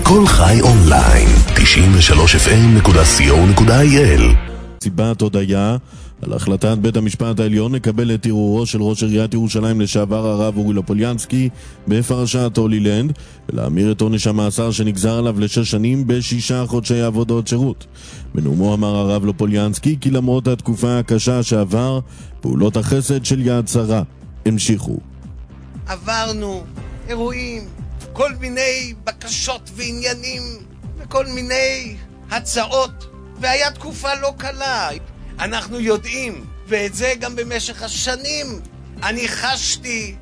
כל חי אונליין, 93fm.co.il. סיבת הודיה על החלטת בית המשפט העליון לקבל את ערעורו של ראש עיריית ירושלים לשעבר הרב אורי לופוליאנסקי בפרשת הולילנד, ולהמיר את עונש המאסר שנגזר עליו ל6 שנים ב6 חודשי עבודות שירות. בנאומו אמר הרב לופוליאנסקי כי למרות התקופה הקשה שעבר, פעולות החסד של יד שרה המשיכו. עברנו אירועים, כל מיני בקשות ועניינים וכל מיני הצעות, והיה תקופה לא קלה. אנחנו יודעים, ואת זה גם במשך השנים אני חשתי,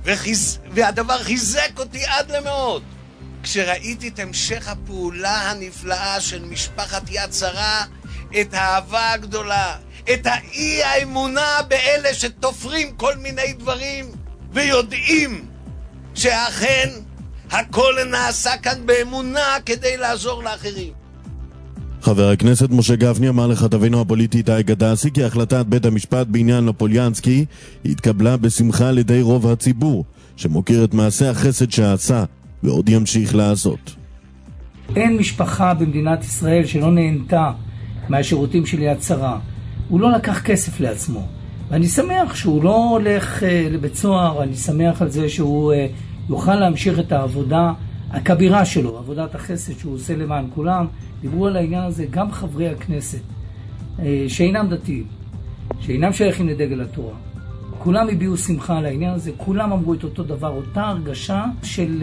והדבר חיזק אותי עד למאוד. כשראיתי את המשך הפעולה הנפלאה של משפחת יד שרה, את האהבה הגדולה, את האי האמונה באלה שתופרים כל מיני דברים, ויודעים שאכן הכל נעשה כאן באמונה כדי לעזור לאחרים. חבר הכנסת משה גפני אמר לכתבנו הפוליטי איתי גדסי כי החלטת בית המשפט בעניין לופוליאנסקי התקבלה בשמחה על ידי רוב הציבור, שמוקיר את מעשה החסד שעשה ועוד ימשיך לעשות. אין משפחה במדינת ישראל שלא נהנתה מהשירותים של יד שרה. הוא לא לקח כסף לעצמו, ואני שמח שהוא לא הולך לבית סוהר. אני שמח על זה שהוא יוכל להמשיך את העבודה הכבירה שלו, עבודת החסד שהוא עושה למען כולם. דיברו על העניין הזה גם חברי הכנסת שאינם דתיים, שאינם שייכים לדגל התורה. כולם הביעו שמחה על העניין הזה, כולם אמרו את אותו דבר, אותה הרגשה של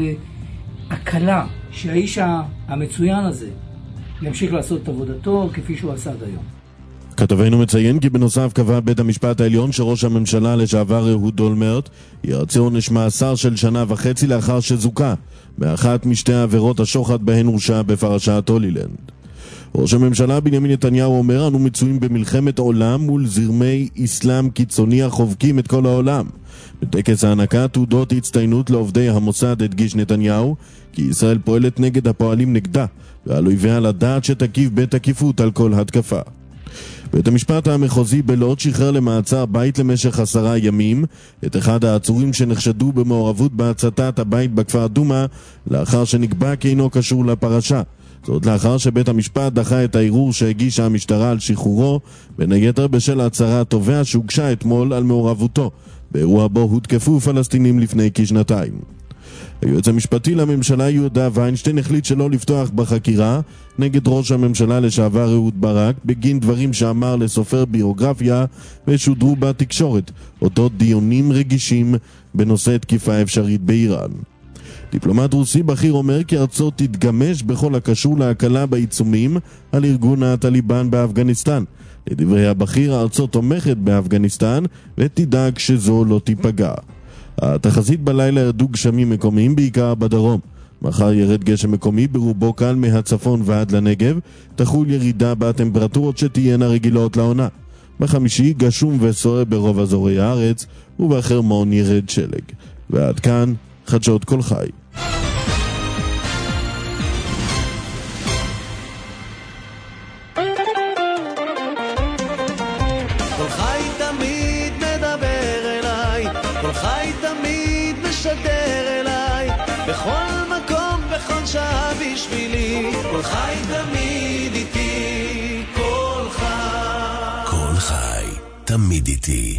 הקלה שהאיש המצוין הזה ימשיך לעשות את עבודתו כפי שהוא עשה עד היום. כתבנו מציין כי בנוסף קבע בית המשפט העליון שראש הממשלה לשעבר אהוד אולמרט ירצה עונש מאסר של 1.5 שנה לאחר שזוכה באחת משתי עבירות השוחד בהן הורשע בפרשת הולילנד. ראש הממשלה בנימין נתניהו אומר: אנו מצויים במלחמת עולם מול זרמי אסלאם קיצוני החובקים את כל העולם. בטקס הענקת תעודות הצטיינות לעובדי המוסד הדגיש נתניהו כי ישראל פועלת נגד הפועלים נגדה, ועל אויביה לדעת שתקיף בתקיפות על כל התקפה. בית המשפט המחוזי בלוד שחרר למעצר בית למשך 10 ימים את אחד העצורים שנחשדו במעורבות בהצתת הבית בכפר דומה, לאחר שנקבע כי אינו קשור לפרשה. זאת לאחר שבית המשפט דחה את הערעור שהגישה המשטרה על שחרורו, בין היתר בשל הצהרת תובע שהוגשה אתמול על מעורבותו באירוע בו הותקפו פלסטינים לפני כשנתיים. היועץ המשפטי לממשלה יהודה ויינשטיין החליט שלא לפתוח בחקירה נגד ראש הממשלה לשעבר אהוד ברק בגין דברים שאמר לסופר ביוגרפיה ושודרו בתקשורת, אודות דיונים רגישים בנושא תקיפה אפשרית באיראן. דיפלומט רוסי בכיר אומר כי ארצו תתגמש בכל הקשור להקלה בעיצומים על ארגון הטליבן באפגניסטן. לדברי הבכיר, ארצו תומכת באפגניסטן ותדאג שזו לא תיפגע. התחזית בלילה ירדו גשמים מקומיים בעיקר בדרום. מחר ירד גשם מקומי ברובו קל מהצפון ועד לנגב, תחול ירידה בטמפרטורות שתהיינה רגילות לעונה. בחמישי גשום וסוער ברוב אזורי הארץ, ובחרמון ירד שלג. ועד כאן חדשות כל חי. כל חי תמיד מדבר אליי, כל חי תמיד משדר אליי, בכל מקום, בכל שעה בשבילי, כל חי תמיד איתי, כל חי. כל חי תמיד איתי.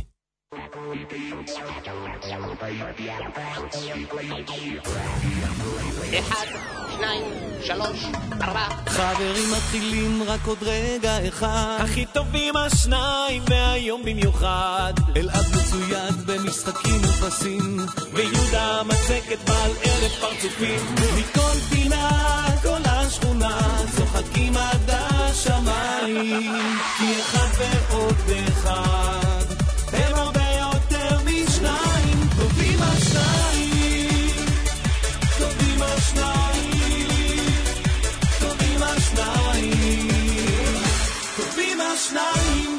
אחד, שניים, שלוש, 4. חברים מתחילים רק עוד רגע אחד, הכי טובים השניים והיום במיוחד, אלעד מצויד במשחקים ופסים, ויהודה מצקת בעל 1000 פרצופים. מכל פינה כל השכונה צוחקים עד השמיים, כי אחד ועוד אחד הם הרבה יותר משניים. טובים השניים, טובים השניים, טובים השניים, טובים השניים.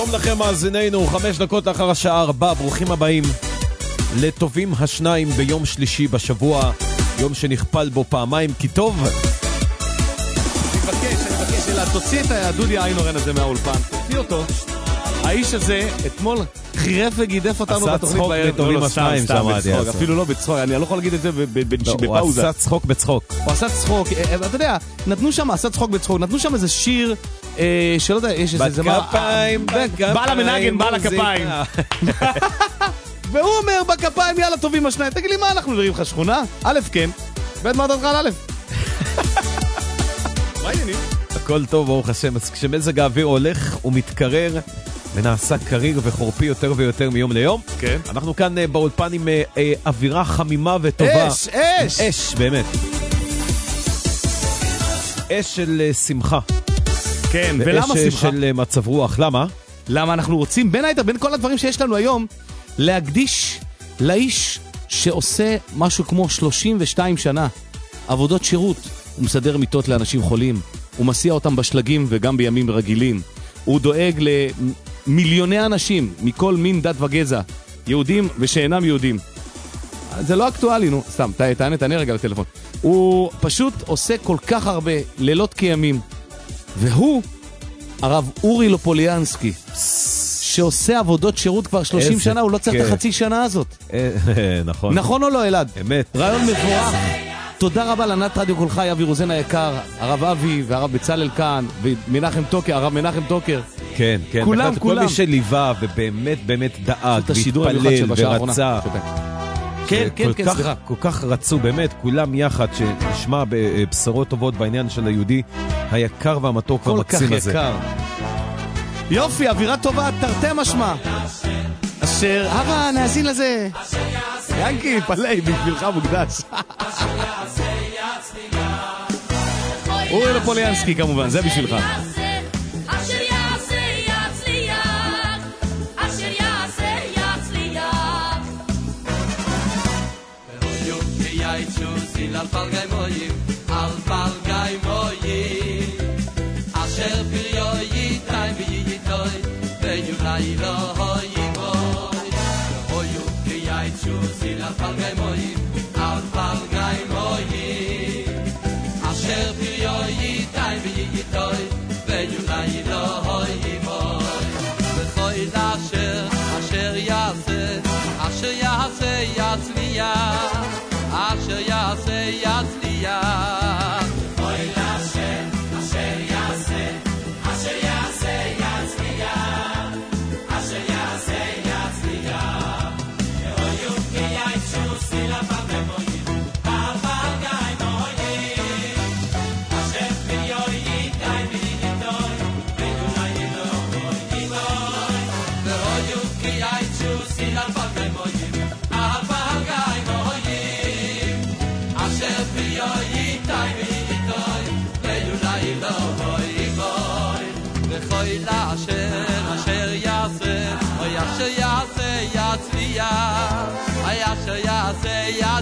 שלום לכם מאזינינו, 5 דקות לאחר השעה 4, ברוכים הבאים לטובים השניים ביום שלישי בשבוע, יום שנכפל בו פעמיים כי טוב. אני מבקש, אלא תוציא את הדודי איינורן הזה מהאולפן, תוציא אותו. האיש הזה אתמול חירף וגידף אותנו בתוכנית בערב. עשה צחוק לטובים השניים, שמעתי. אפילו לא בצחוק, אני לא יכול להגיד את זה בפאוזה. הוא עשה צחוק בצחוק. הוא עשה צחוק, אתה יודע, נתנו שם, עשה צחוק בצחוק, נתנו שם איזה שיר, שלא יודע, יש איזה... בכפיים, בעל המנגן, בעל הכפיים. והוא אומר בכפיים, יאללה טובים השניים, תגיד לי מה אנחנו נראים לך שכונה? א' כן, ב' מה דעתך על א'? מה העניינים? הכל טוב, ברוך השם. אז כשמזג האוויר הולך ומתקרר ונעשה קריר וחורפי יותר ויותר מיום ליום, כן. אנחנו כאן באולפן עם אווירה חמימה וטובה. אש, באמת. אש של שמחה. כן, ולמה שמחה? ואש של מצב רוח. למה? למה אנחנו רוצים, בין היתר, בין כל הדברים שיש לנו היום, להקדיש לאיש שעושה משהו כמו 32 שנה, עבודות שירות. הוא מסדר מיטות לאנשים חולים, הוא מסיע אותם בשלגים וגם בימים רגילים. הוא דואג למיליוני אנשים מכל מין דת וגזע, יהודים ושאינם יהודים. זה לא אקטואלי, נו, סתם, תענה רגע לטלפון. הוא פשוט עושה כל כך הרבה לילות כימים, והוא הרב אורי לופוליאנסקי, שעושה עבודות שירות כבר 30 שנה, הוא לא צריך את החצי שנה הזאת. נכון. נכון או לא, אלעד? אמת. רעיון מבורך. תודה רבה לענת רדיו כל חי, אבי רוזן היקר, הרב אבי והרב בצלאל כאן, ומנחם טוקר, הרב מנחם טוקר. כן, כן. כולם. כל מי שליווה ובאמת דאג, והתפלל ורצה. כן, סליחה. כל כך רצו, באמת, כולם יחד, שנשמע בבשורות טובות בעניין של היהודי היקר והמתוק והמקסים הזה. כל כך יקר. יופי, אווירה טובה, תרתי משמע. אשר, הבה, נאזין לזה. ינקי, פלאי, בשבילך מוקדש. אורי לופוליאנסקי כמובן, זה בשבילך. על פלגי מויים, על פלגי מויים, אשר פריו ייתיים וייתוי, ויולי לא ייבוי. והויו כיייצ'ו זיל על פלגי מויים, על פלגי מויים, אשר פריו ייתיים וייתוי, ויולי לא ייבוי. וכל אשר יעשה, אשר יעשה יצליח, אשר יעשה יצליח. אוי לשם, אשר יעשה, אשר יעשה יצליח, אשר יעשה יצליח. ואויו כי יצ'ו סילה פלגי הפלגי מויים, אשר פריו ייתיים ויתוי, ויולי לא ייבוי. ואויו כי יצ'ו סילה פלגי מויים, הפלגי מויים, אשר פריו ייתיים ויתוי, ויולי לא ייבוי. וכל אשר יעשה, אוי אשר יעשה יצליח, אוי אשר יעשה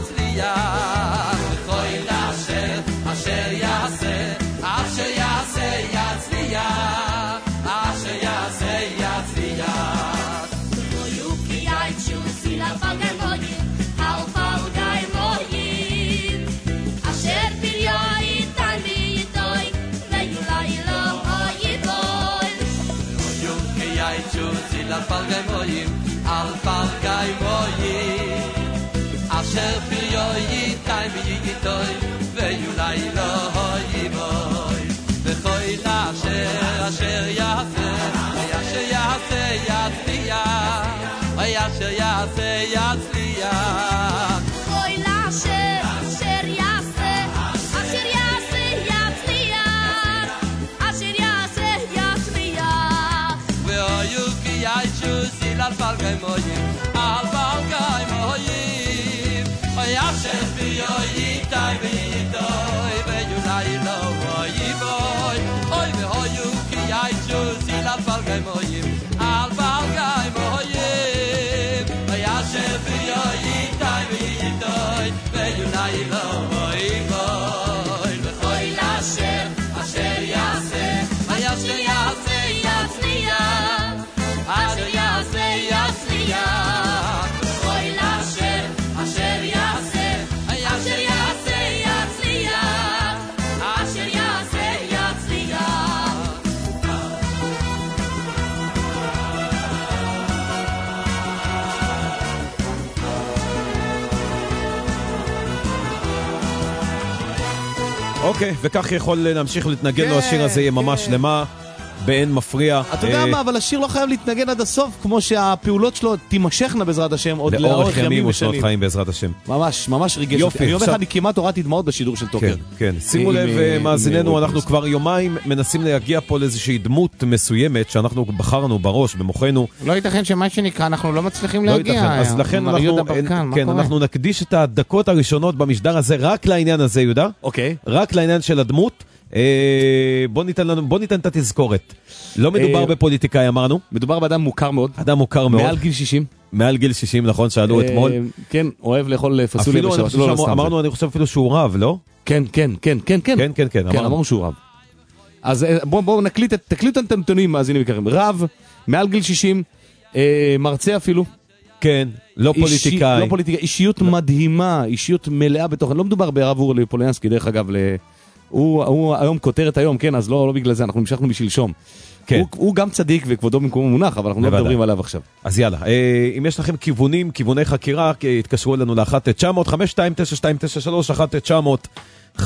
יצליח. וכל אשר יעשה, אשר יעשה יצליח, אשר יעשה יצליח. ואויו כי יצ'ו סיל על פלגי מויים, על פלגי מויים, אשר פריו ייתיים ויתוי, ויולי לא ייבוי. ואויו כי יצ'ו סיל על פלגי מויים, על פלגי מויים, אשר פריו ייתיים ויתוי, ויולי לא ייבוי. וכל אשר יעשה, אשר יעשה יצליח, אשר יעשה יצליח. כל אשר יעשה, אשר יעשה יצליח, אשר יעשה יצליח. ואויו כי יצ'ו סיל על פלגי מויים, על פלגי מויים, אשר פריו ייתיים ויתוי, ויולי לא ייבוי. אוי ואויו כי יצ'ו סיל על פלגי מויים, על פלגי מויים, אשר פריו ייתיים ויתוי, ויולי לא ייבוי. וכל אשר יעשה, אשר יעשה יצליח, אוקיי, וכך יכול להמשיך להתנגן לו השיר הזה יממה שלמה. באין מפריע. אתה יודע מה, אבל השיר לא חייב להתנגן עד הסוף, כמו שהפעולות שלו תימשכנה בעזרת השם, עוד לאורך ימים ושנות חיים בעזרת השם. ממש, ממש ריגש. יופי. אני אומר לך, אני כמעט הורדתי דמעות בשידור של טוקר. כן, שימו לב, מאזיננו, אנחנו כבר יומיים מנסים להגיע פה לאיזושהי דמות מסוימת, שאנחנו בחרנו בראש, במוחנו. לא ייתכן שמה שנקרא, אנחנו לא מצליחים להגיע. אז לכן אנחנו נקדיש את הדקות הראשונות במשדר הזה, רק לעניין הזה, יהודה. אוקיי. רק לעניין של הדמות. בוא ניתן את התזכורת. לא מדובר בפוליטיקאי, אמרנו. מדובר באדם מוכר מאוד. אדם מוכר מאוד. מעל גיל 60. מעל גיל 60, נכון, שאלו אתמול. כן, אוהב לאכול פסוליה בשבת. אמרנו, אני חושב אפילו שהוא רב, לא? כן. אמרנו שהוא רב. אז בואו תקליטו את הנתונים, מאזינים יקרים. רב, מעל גיל 60, מרצה אפילו. כן, לא פוליטיקאי. לא פוליטיקאי, אישיות מדהימה, אישיות מלאה בתוכן. לא מדובר בערב אורי פוליאנסקי, דרך אגב, הוא היום כותרת היום, כן, אז לא בגלל זה, אנחנו המשכנו משלשום. הוא גם צדיק וכבודו במקומו מונח, אבל אנחנו לא מדברים עליו עכשיו. אז יאללה, אם יש לכם כיווני חקירה, התקשרו אלינו ל-1-900-529293, 1-900-529293.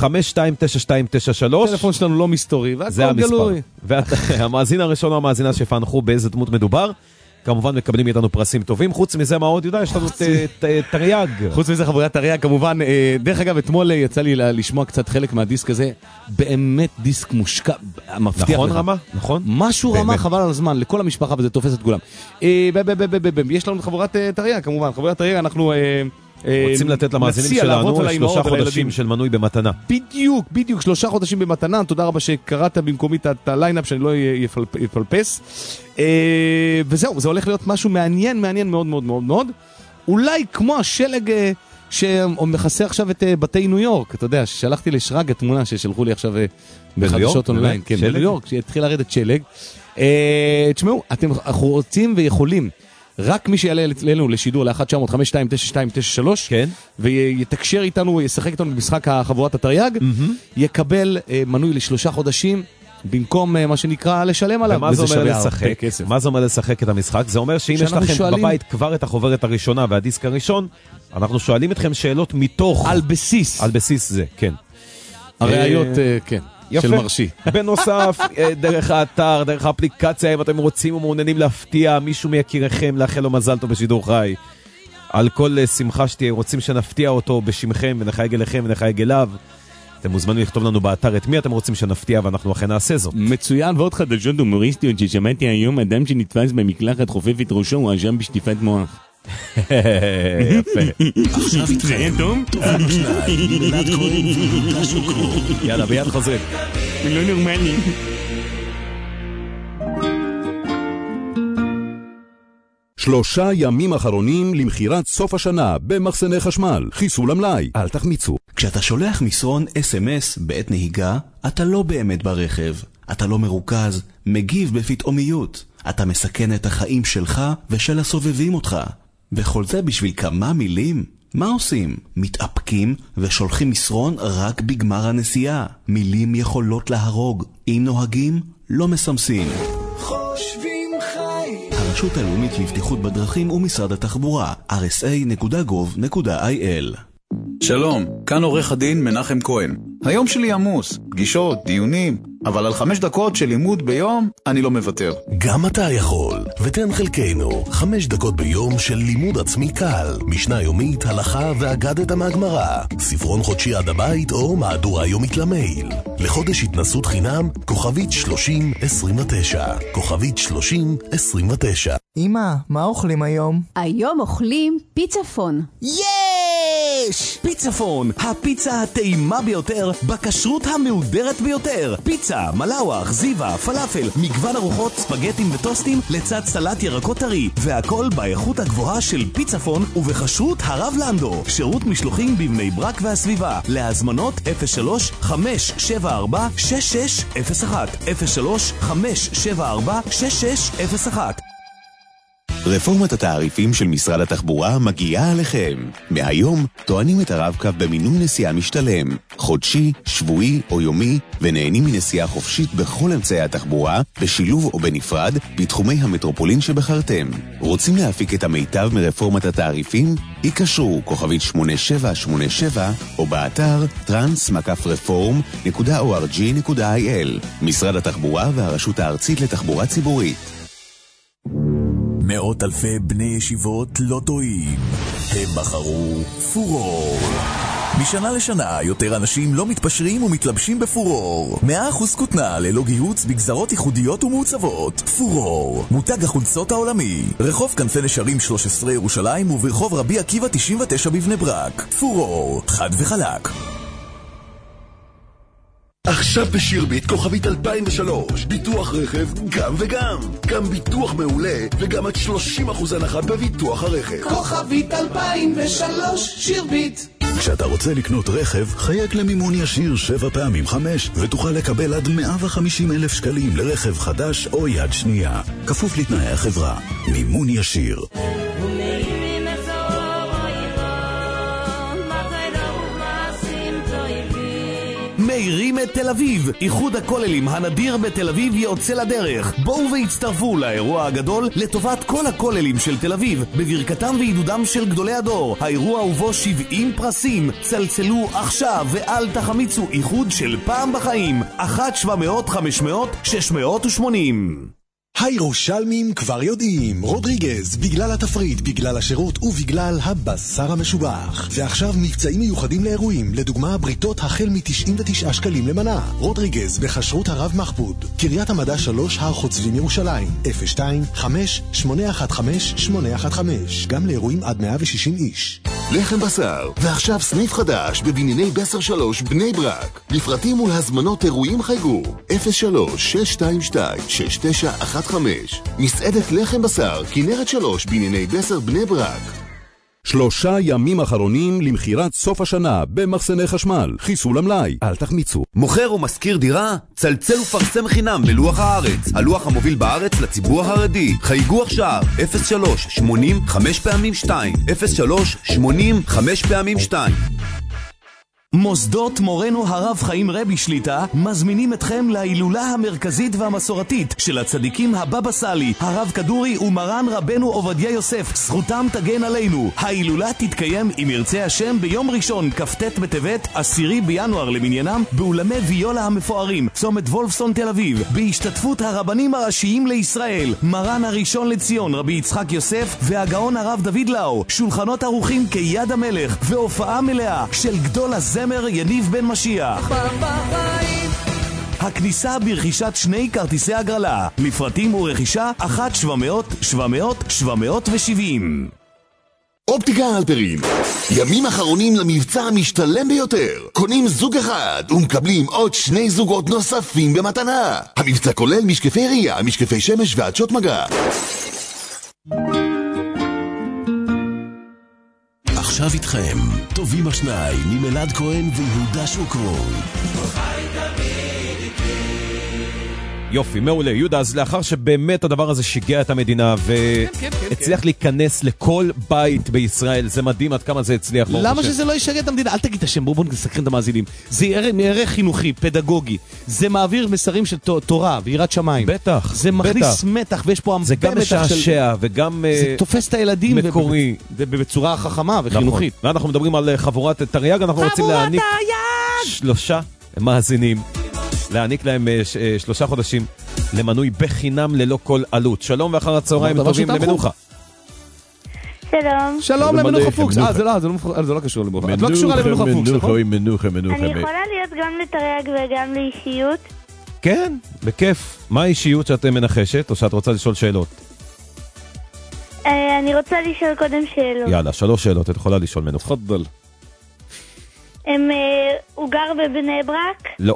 הטלפון שלנו לא מסתורי, זה המספר. והמאזין הראשון או המאזינה שפענחו באיזה דמות מדובר, כמובן מקבלים איתנו פרסים טובים. חוץ מזה, מה עוד, יודע? יש לנו תריאג. חוץ מזה, חבורת תריאג, כמובן. דרך אגב, אתמול יצא לי לשמוע קצת חלק מהדיסק הזה. באמת דיסק מושקע, מבטיח לך. נכון רמה? נכון? משהו רמה, חבל על הזמן, לכל המשפחה, וזה תופס את כולם. יש לנו חבורת תריאג, כמובן. חבורת תריאג, אנחנו רוצים לתת למאזינים שלנו 3 חודשים של מנוי במתנה. בדיוק, 3 חודשים במתנה. תודה רבה שקראת במקומי את הליינאפ שאני לא יפלפס. וזהו, זה הולך להיות משהו מעניין מאוד מאוד מאוד מאוד. אולי כמו השלג שמכסה עכשיו את בתי ניו יורק. אתה יודע, שלחתי לשרג התמונה ששלחו לי עכשיו בחדשות אונליין. כן, בניו יורק, שהתחיל לרדת שלג. תשמעו, אנחנו רוצים ויכולים. רק מי שיעלה אלינו לשידור ל-1-900-529293 כן. ויתקשר איתנו, ישחק איתנו במשחק החבורת התריאג, יקבל מנוי ל3 חודשים במקום מה שנקרא לשלם עליו. ומה זה אומר לשחק? מה זה אומר לשחק את המשחק? זה אומר שאם יש לכם בבית כבר את החוברת הראשונה והדיסק הראשון, אנחנו שואלים אתכם שאלות מתוך... על בסיס. על בסיס זה, כן. הראיות, כן. של מרשי. בנוסף, דרך האתר, דרך האפליקציה, אם אתם רוצים ומעוניינים להפתיע מישהו מיקירכם, לאחל לו מזל טוב בשידור חי. על כל שמחה שתהיה, רוצים שנפתיע אותו בשמכם, ונחייג אליכם ונחייג אליו. אתם מוזמנים לכתוב לנו באתר את מי אתם רוצים שנפתיע, ואנחנו אכן נעשה זאת. מצוין, ועוד חדשות הומוריסטיות ששמעתי היום, אדם שנתפס במקלחת חופף את ראשו, הוא אשם בשטיפת מוח. יפה. עכשיו איתכם טובים שניים, מילת כהן ויהודה שוקרו. יאללה, ביד חוזרים. לא נורמלי. שלושה ימים אחרונים למחירת סוף השנה במחסני חשמל. חיסול המלאי, אל תחמיצו. כשאתה שולח מסרון SMS בעת נהיגה, אתה לא באמת ברכב. אתה לא מרוכז, מגיב בפתאומיות. אתה מסכן את החיים שלך ושל הסובבים אותך. וכל זה בשביל כמה מילים? מה עושים? מתאפקים ושולחים מסרון רק בגמר הנסיעה. מילים יכולות להרוג. אם נוהגים, לא מסמסים. חושבים חיים. הרשות הלאומית לבטיחות בדרכים ומשרד התחבורה. rsa.gov.il. שלום, כאן עורך הדין מנחם כהן. היום שלי עמוס, פגישות, דיונים, אבל על 5 דקות של לימוד ביום אני לא מוותר. גם אתה יכול, ותן חלקנו 5 דקות ביום של לימוד עצמי קל, משנה יומית, הלכה ואגדת מהגמרא, ספרון חודשי עד הבית או מהדורה יומית למייל. לחודש התנסות חינם, כוכבית 3029, כוכבית 3029. אמא, מה אוכלים היום? היום אוכלים פיצפון. יש! פיצפון, הפיצה הטעימה ביותר בכשרות המהודרת ביותר. פיצה, מלאווח, זיווה, פלאפל, מגוון ארוחות, ספגטים וטוסטים לצד סלט ירקות טרי, והכל באיכות הגבוהה של פיצפון ובכשרות הרב לנדו. שירות משלוחים בבני ברק והסביבה. להזמנות 03-574-6601 03-574-6601. רפורמת התעריפים של משרד התחבורה מגיעה עליכם. מהיום טוענים את הרב-קו במינוי נסיעה משתלם, חודשי, שבועי או יומי, ונהנים מנסיעה חופשית בכל אמצעי התחבורה, בשילוב או בנפרד, בתחומי המטרופולין שבחרתם. רוצים להפיק את המיטב מרפורמת התעריפים? יקשרו כוכבית 8787 או באתר trans-reform.org.il. משרד התחבורה והרשות הארצית לתחבורה ציבורית. מאות אלפי בני ישיבות לא טועים. הם בחרו פורור. משנה לשנה יותר אנשים לא מתפשרים ומתלבשים בפורור. 100% כותנה ללא גיהוץ בגזרות ייחודיות ומעוצבות. פורור, מותג החולצות העולמי. רחוב כנפי נשרים 13 ירושלים וברחוב רבי עקיבא 99 בבני ברק. פורור, חד וחלק. עכשיו בשירביט כוכבית 2003, ביטוח רכב גם וגם. גם ביטוח מעולה וגם עד 30% הנחה בביטוח הרכב. כוכבית 2003, שירביט. כשאתה רוצה לקנות רכב, חייג למימון ישיר 7 פעמים 5 ותוכל לקבל עד 150,000 שקלים לרכב חדש או יד שנייה. כפוף לתנאי החברה. מימון ישיר. מאירים את תל אביב. איחוד הכוללים הנדיר בתל אביב יוצא לדרך. בואו והצטרפו לאירוע הגדול לטובת כל הכוללים של תל אביב, בברכתם ועידודם של גדולי הדור. האירוע ובו 70 פרסים. צלצלו עכשיו ואל תחמיצו, איחוד של פעם בחיים. 1-700-500-680. הירושלמים כבר יודעים, רודריגז, בגלל התפריט, בגלל השירות ובגלל הבשר המשובח. ועכשיו מבצעים מיוחדים לאירועים, לדוגמה בריתות החל מ-99 שקלים למנה. רודריגז בחשרות הרב מחבוד, קריית המדע 3, הר חוצבים ירושלים, 02-5-815-815, גם לאירועים עד 160 איש. לחם בשר, ועכשיו סניף חדש בבנייני בסר 3 בני ברק. לפרטים ולהזמנות אירועים חייגו 03-622-6915. מסעדת לחם בשר, כנרת 3 בנייני בסר בני ברק. 3 ימים אחרונים למחירת סוף השנה במחסני חשמל. חיסול המלאי, אל תחמיצו. מוכר או משכיר דירה? צלצל ופרסם חינם בלוח הארץ, הלוח המוביל בארץ לציבור החרדי. חייגו עכשיו 03-80 5 פעמים 2 03-80 5 פעמים 2. מוסדות מורנו הרב חיים רבי שליטה מזמינים אתכם להילולה המרכזית והמסורתית של הצדיקים הבבא סאלי, הרב כדורי ומרן רבנו עובדיה יוסף, זכותם תגן עלינו. ההילולה תתקיים אם ירצה השם ביום ראשון כ"ט בטבת 10 בינואר למניינם באולמי ויולה המפוארים, צומת וולפסון תל אביב, בהשתתפות הרבנים הראשיים לישראל, מרן הראשון לציון רבי יצחק יוסף והגאון הרב דוד לאו, שולחנות ערוכים כיד המלך והופעה מלאה של גדול הזמר יניב בן משיח. הכניסה ברכישת 2 כרטיסי הגרלה, לפרטים ורכישה 1-700-700-770. אופטיקה אלפרין, ימים אחרונים למבצע המשתלם ביותר. קונים זוג אחד ומקבלים עוד 2 זוגות נוספים במתנה. המבצע כולל משקפי ראייה, משקפי שמש ועדשות מגע. עכשיו איתכם, טובים השניים עם אלעד כהן ויהודה שוקרון. יופי, מעולה. יהודה, אז לאחר שבאמת הדבר הזה שיגע את המדינה והצליח להיכנס לכל בית בישראל, זה מדהים עד כמה זה הצליח. למה שזה לא ישגע את המדינה? אל תגיד את השם, בואו נסקרן את המאזינים. זה ערך חינוכי, פדגוגי. זה מעביר מסרים של תורה ויראת שמיים. בטח. זה מכניס מתח, ויש פה זה גם משעשע וגם זה תופס את הילדים מקורי. ובצורה חכמה וחינוכית. ואנחנו מדברים על חבורת תרי"ג, אנחנו רוצים להעניק 3 מאזינים. להעניק להם 3 חודשים למנוי בחינם ללא כל עלות. שלום ואחר הצהריים טובים למנוחה. שלום. שלום למנוחה פוקס. זה לא קשור למנוחה. את לא קשורה למנוחה פוקס, נכון? מנוחה. אני יכולה להיות גם לתרי"ג וגם לאישיות? כן, בכיף. מה האישיות שאת מנחשת או שאת רוצה לשאול שאלות? אני רוצה לשאול קודם שאלות. יאללה, 3 שאלות, את יכולה לשאול מנוחה. תפדל. הוא גר בבני ברק? לא.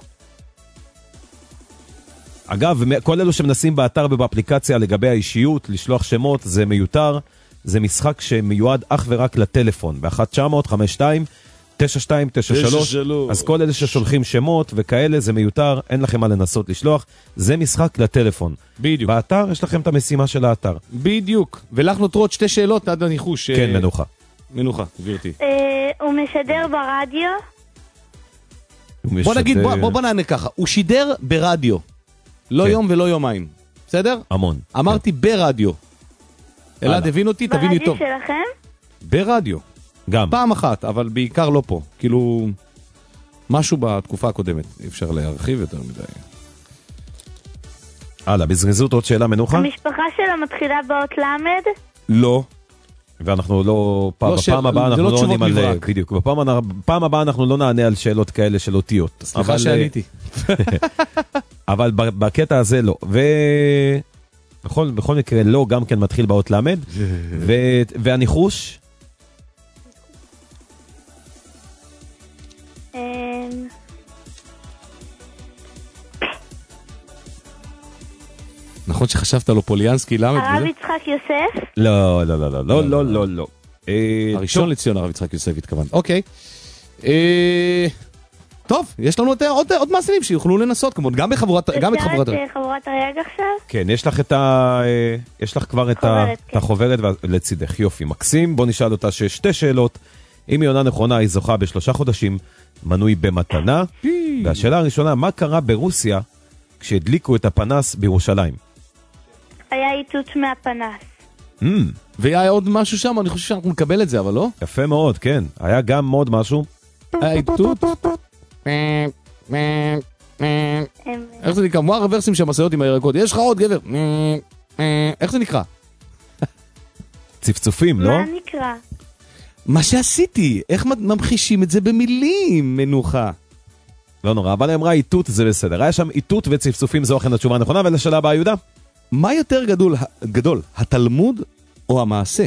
אגב, כל אלו שמנסים באתר ובאפליקציה לגבי האישיות, לשלוח שמות, זה מיותר. זה משחק שמיועד אך ורק לטלפון. ב-1-900-52 9293. אז כל אלה ששולחים שמות וכאלה, זה מיותר, אין לכם מה לנסות לשלוח. זה משחק לטלפון. בדיוק. באתר יש לכם את המשימה של האתר. בדיוק. ולך נותרות שתי שאלות עד הניחוש. כן, מנוחה. מנוחה, גבירתי. הוא משדר ברדיו? בוא נגיד, בוא נענה ככה. הוא שידר ברדיו. לא יום ולא יומיים. בסדר? המון. אמרתי ברדיו. אלעד, הבין אותי, תביני טוב. ברדיו שלכם? ברדיו. גם. פעם אחת, אבל בעיקר לא פה. כאילו, משהו בתקופה הקודמת. אי אפשר להרחיב יותר מדי. הלאה, בזריזות עוד שאלה מנוחה? המשפחה שלה מתחילה באות למד? לא. ואנחנו לא, בפעם הבאה אנחנו לא עונים על... בדיוק, בפעם הבאה אנחנו לא נענה על שאלות כאלה של אותיות. סליחה שעניתי. אבל בקטע הזה לא. בכל מקרה לא, גם כן מתחיל באות למד. והניחוש? נכון שחשבת לו פוליאנסקי, למה? הרב יצחק יוסף? לא, לא, לא, לא, לא, לא, לא. הראשון לציון הרב יצחק יוסף התכוון. אוקיי. טוב, יש לנו עוד מאזינים שיוכלו לנסות, כמובן, גם בחבורת... אפשר את חבורת תרי"ג עכשיו? כן, יש לך כבר את החוברת לצידך. יופי, מקסים. בוא נשאל אותה שתי שאלות. אם היא עונה נכונה, היא זוכה ב3 חודשים, מנוי במתנה. והשאלה הראשונה, מה קרה ברוסיה כשהדליקו את הפנס בירושלים? היה איתות מהפנס. והיה עוד משהו שם, אני חושב שאנחנו נקבל את זה, אבל לא? יפה מאוד, כן. היה גם עוד משהו. היה איתות. איך זה נקרא? כמו הרוורסים של המסעיות עם הירקות. יש לך עוד גבר. איך זה נקרא? צפצופים, לא? מה נקרא? מה שעשיתי. איך ממחישים את זה במילים, מנוחה? לא נורא, אבל אמרה איתות, זה בסדר. היה שם איתות וצפצופים, זו אכן התשובה הנכונה, ולשאלה הבאה, יהודה? מה יותר גדול, התלמוד או המעשה?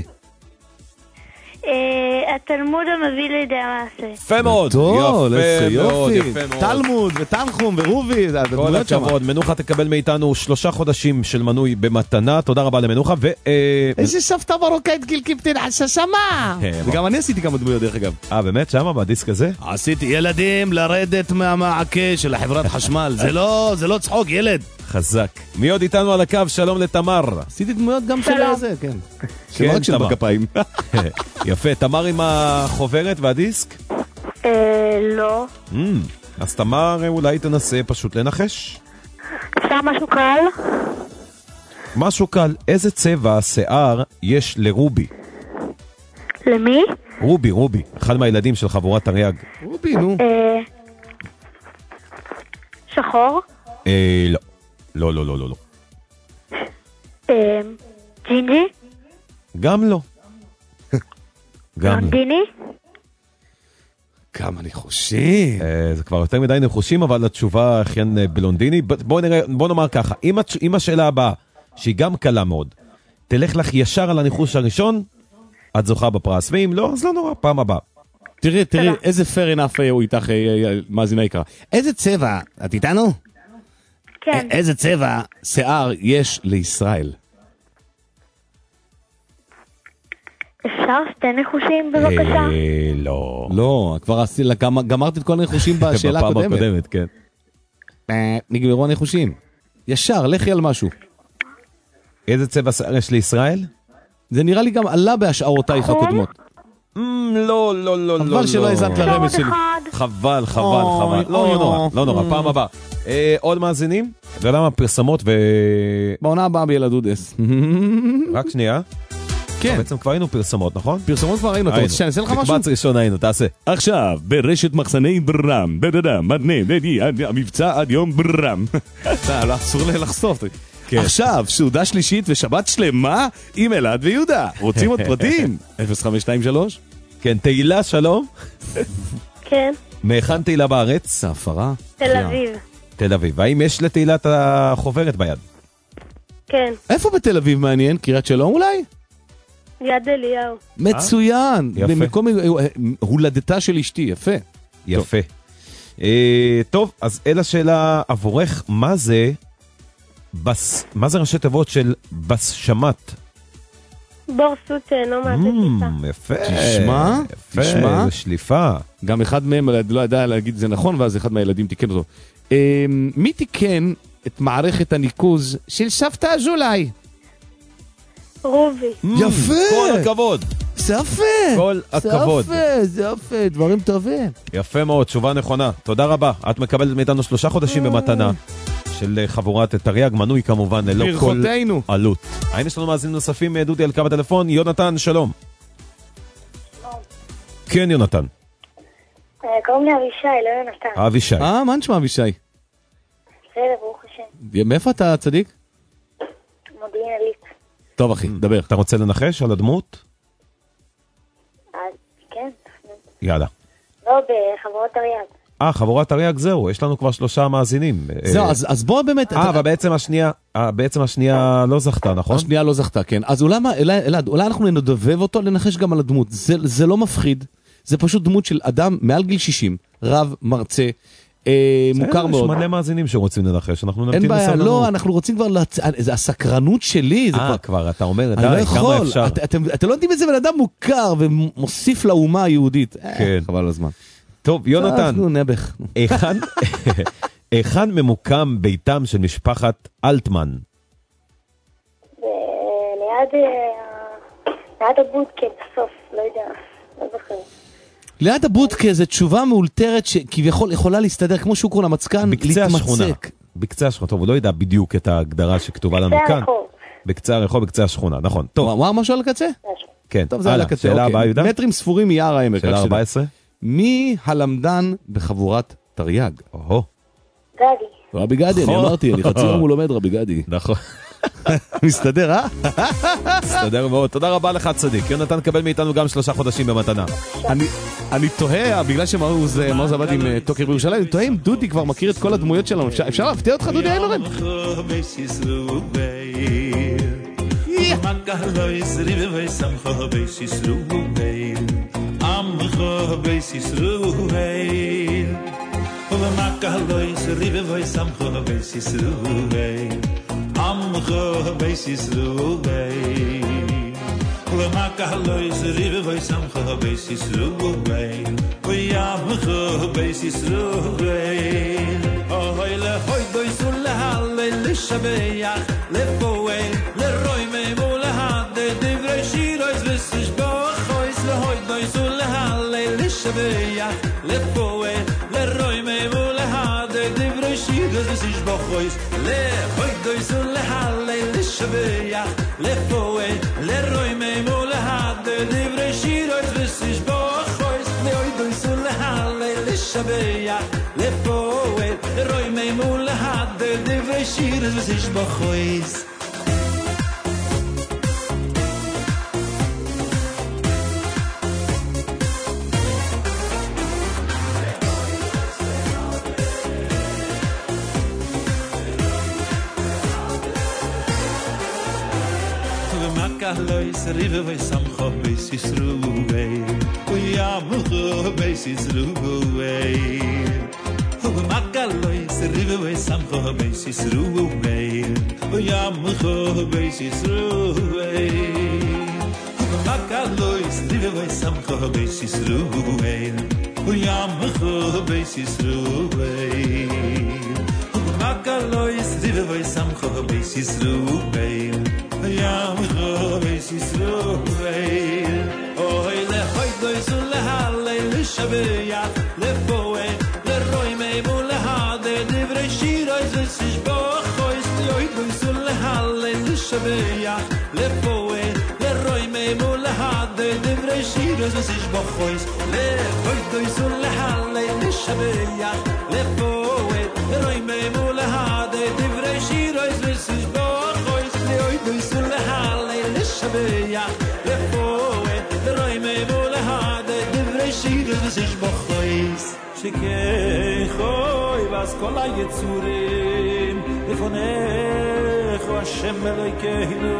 התלמוד המביא לידי המעשה. יפה מאוד, יפה מאוד. תלמוד ותנחום ורובי. כל הכבוד, מנוחה תקבל מאיתנו 3 חודשים של מנוי במתנה, תודה רבה למנוחה. איזה סבתא מרוקאית גילקיפטין שמה. וגם אני עשיתי כמה דמויות דרך אגב. באמת? שמה? בדיסק הזה? עשיתי ילדים לרדת מהמעקה של החברת חשמל. זה לא צחוק, ילד. חזק. מי עוד איתנו על הקו? שלום לתמר. עשיתי דמויות גם של זה, כן. שלא רק של בכפיים. יפה, תמר עם החוברת והדיסק? לא. אז תמר אולי תנסה פשוט לנחש. אפשר משהו קל? משהו קל. איזה צבע השיער יש לרובי? למי? רובי, אחד מהילדים של חבורת תרי"ג. רובי, נו. שחור? לא. לא. ג'ינג'י? גם לא. בלונדיני? כמה ניחושים. זה כבר יותר מדי ניחושים, אבל התשובה אכן בלונדיני. בוא נאמר ככה, אם השאלה הבאה, שהיא גם קלה מאוד, תלך לך ישר על הניחוש הראשון, את זוכה בפרס, ואם לא, אז לא נורא, פעם הבאה. תראי, איזה fair enough הוא איתך מאזינה יקרה. איזה צבע, את איתנו? כן. איזה צבע שיער יש לישראל? אפשר 2 ניחושים בבקשה? לא. לא, כבר גמרתי את כל הניחושים בשאלה הקודמת. בפעם הקודמת, כן. נגמרו הניחושים. ישר, לכי על משהו. איזה צבע שיער יש לישראל? זה נראה לי גם עלה בהשערותייך הקודמות. לא. חבל שלא הזנת לרמז שלי. חבל. לא נורא, פעם הבאה. עוד מאזינים? ולמה פרסמות בעונה הבאה בילדודס. רק שנייה. כן. בעצם כבר היינו פרסמות, נכון? פרסמות כבר היינו, אתה רוצה שאני אעשה לך משהו? מקבץ ראשון היינו, תעשה. עכשיו, ברשת מחסני ברם, המבצע עד יום ברם. לא, אסור לחשוף. עכשיו, סעודה שלישית ושבת שלמה עם אלעד ויהודה. רוצים עוד פרטים? 0523? כן, תהילה, שלום. כן. מהיכן תהילה בארץ? ההפרה. תל אביב. האם יש לתהילה את החוברת ביד? כן. איפה בתל אביב מעניין? קריית שלום אולי? יד אליהו. מצוין. במקום הולדתה של אשתי, יפה. טוב, אז אלה שאלה עבורך, מה זה ראשי תיבות של בס שמט? בור סוטן, לא מהתקיפה. יפה. תשמע. זה שליפה. גם אחד מהם לא ידע להגיד זה נכון, ואז אחד מהילדים תיקן אותו. מי תיקן את מערכת הניקוז של סבתא אזולאי? רובי. יפה. כל הכבוד. זה יפה. כל הכבוד. זה יפה, דברים טובים. יפה מאוד, תשובה נכונה. תודה רבה. את מקבלת מאיתנו 3 חודשים במתנה של חבורת תרי"ג, מנוי כמובן ללא כל עלות. האם יש לנו מאזינים נוספים? דודי על קו הטלפון. יונתן, שלום. כן, יונתן. קוראים לי אבישי, לא יונתן. אבישי. מה נשמע אבישי? בסדר, ברוך השם. מאיפה אתה צדיק? מודיעין עילית. טוב אחי, דבר. אתה רוצה לנחש על הדמות? כן. יאללה. לא, בחבורת תרי"ג. חבורת תרי"ג, זהו, יש לנו כבר 3 מאזינים. זהו, אז בוא באמת... אבל בעצם השנייה לא זכתה, נכון? השנייה לא זכתה, כן. אז אולי אנחנו נדובב אותו לנחש גם על הדמות. זה לא מפחיד, זה פשוט דמות של אדם מעל גיל 60, רב, מרצה, מוכר מאוד. יש מלא מאזינים שרוצים לנחש, אנחנו נמתין בסבלנות. אין בעיה, לא, אנחנו רוצים כבר, זה הסקרנות שלי. כבר, אתה אומר, אני לא יכול, אתם לא יודעים איזה בן אדם מוכר ומוסיף לאומה היהודית. חבל הזמן. טוב, יונתן, היכן ממוקם ביתם של משפחת אלטמן? ליד הבודקה בסוף, לא יודע, לא זוכר. ליד הבודקה זה תשובה מאולתרת שכביכול יכולה להסתדר כמו שוקרון המצקן, להתמצק. בקצה השכונה, טוב, הוא לא יודע בדיוק את ההגדרה שכתובה לנו כאן. בקצה הרחוב, בקצה השכונה, נכון. מה משהו על הקצה? כן, טוב, זה על הקצה. שאלה הבאה, יהודה? מטרים ספורים מיער העמק. שאלה 14. מי הלמדן בחבורת תרי"ג? גדי. רבי גדי, אני אמרתי, אני חצי יום הוא לומד רבי גדי. נכון. מסתדר, מסתדר מאוד. תודה רבה לך, צדיק. יונתן קבל מאיתנו גם 3 חודשים במתנה. אני תוהה, בגלל שמעוז עבד עם טוקר בירושלים, אני תוהה אם דודי כבר מכיר את כל הדמויות שלנו. אפשר להפתיע אותך, דודי איינורן? Makalois rive voi samkho besis ruve amkho besis ruve makalois rive voi samkho besis ruve voi amkho besis ruve hoy le hoy doy sul halle le shabeach le foe le roy me mol had de vreshiro es vesish bo hoy le hoy doy sul halle le shabeach le foe le roy me das ist bochois le hoy do izul le halle le shveya le foe le roy me mol had de vreshiro das ist bochois le hoy do izul le halle le shveya le foe le roy me mol had de vreshiro das ist bochois Lois rive vai samkho besis ruve we amkho besis ruve makalois rive vai samkho besis ruve we amkho besis ruve makalois rive vai samkho besis ruve we amkho besis ruve makalois rive vai samkho besis ruve yam khovis isroel oy le hoy do izul halle le shabeya le foe le roy me mol hade de vreshiro es sich bo khois oy do izul halle le shabeya le foe le roy me mol hade de vreshiro es sich bo khois le hoy do izul halle le shabeya le foe le roy me mol hade de vreshiro es sich bo shabeya le foe le roy me mol hade de vreshir des ich bkhois shike khoy vas kol aytsurim lefonech o shem melekehnu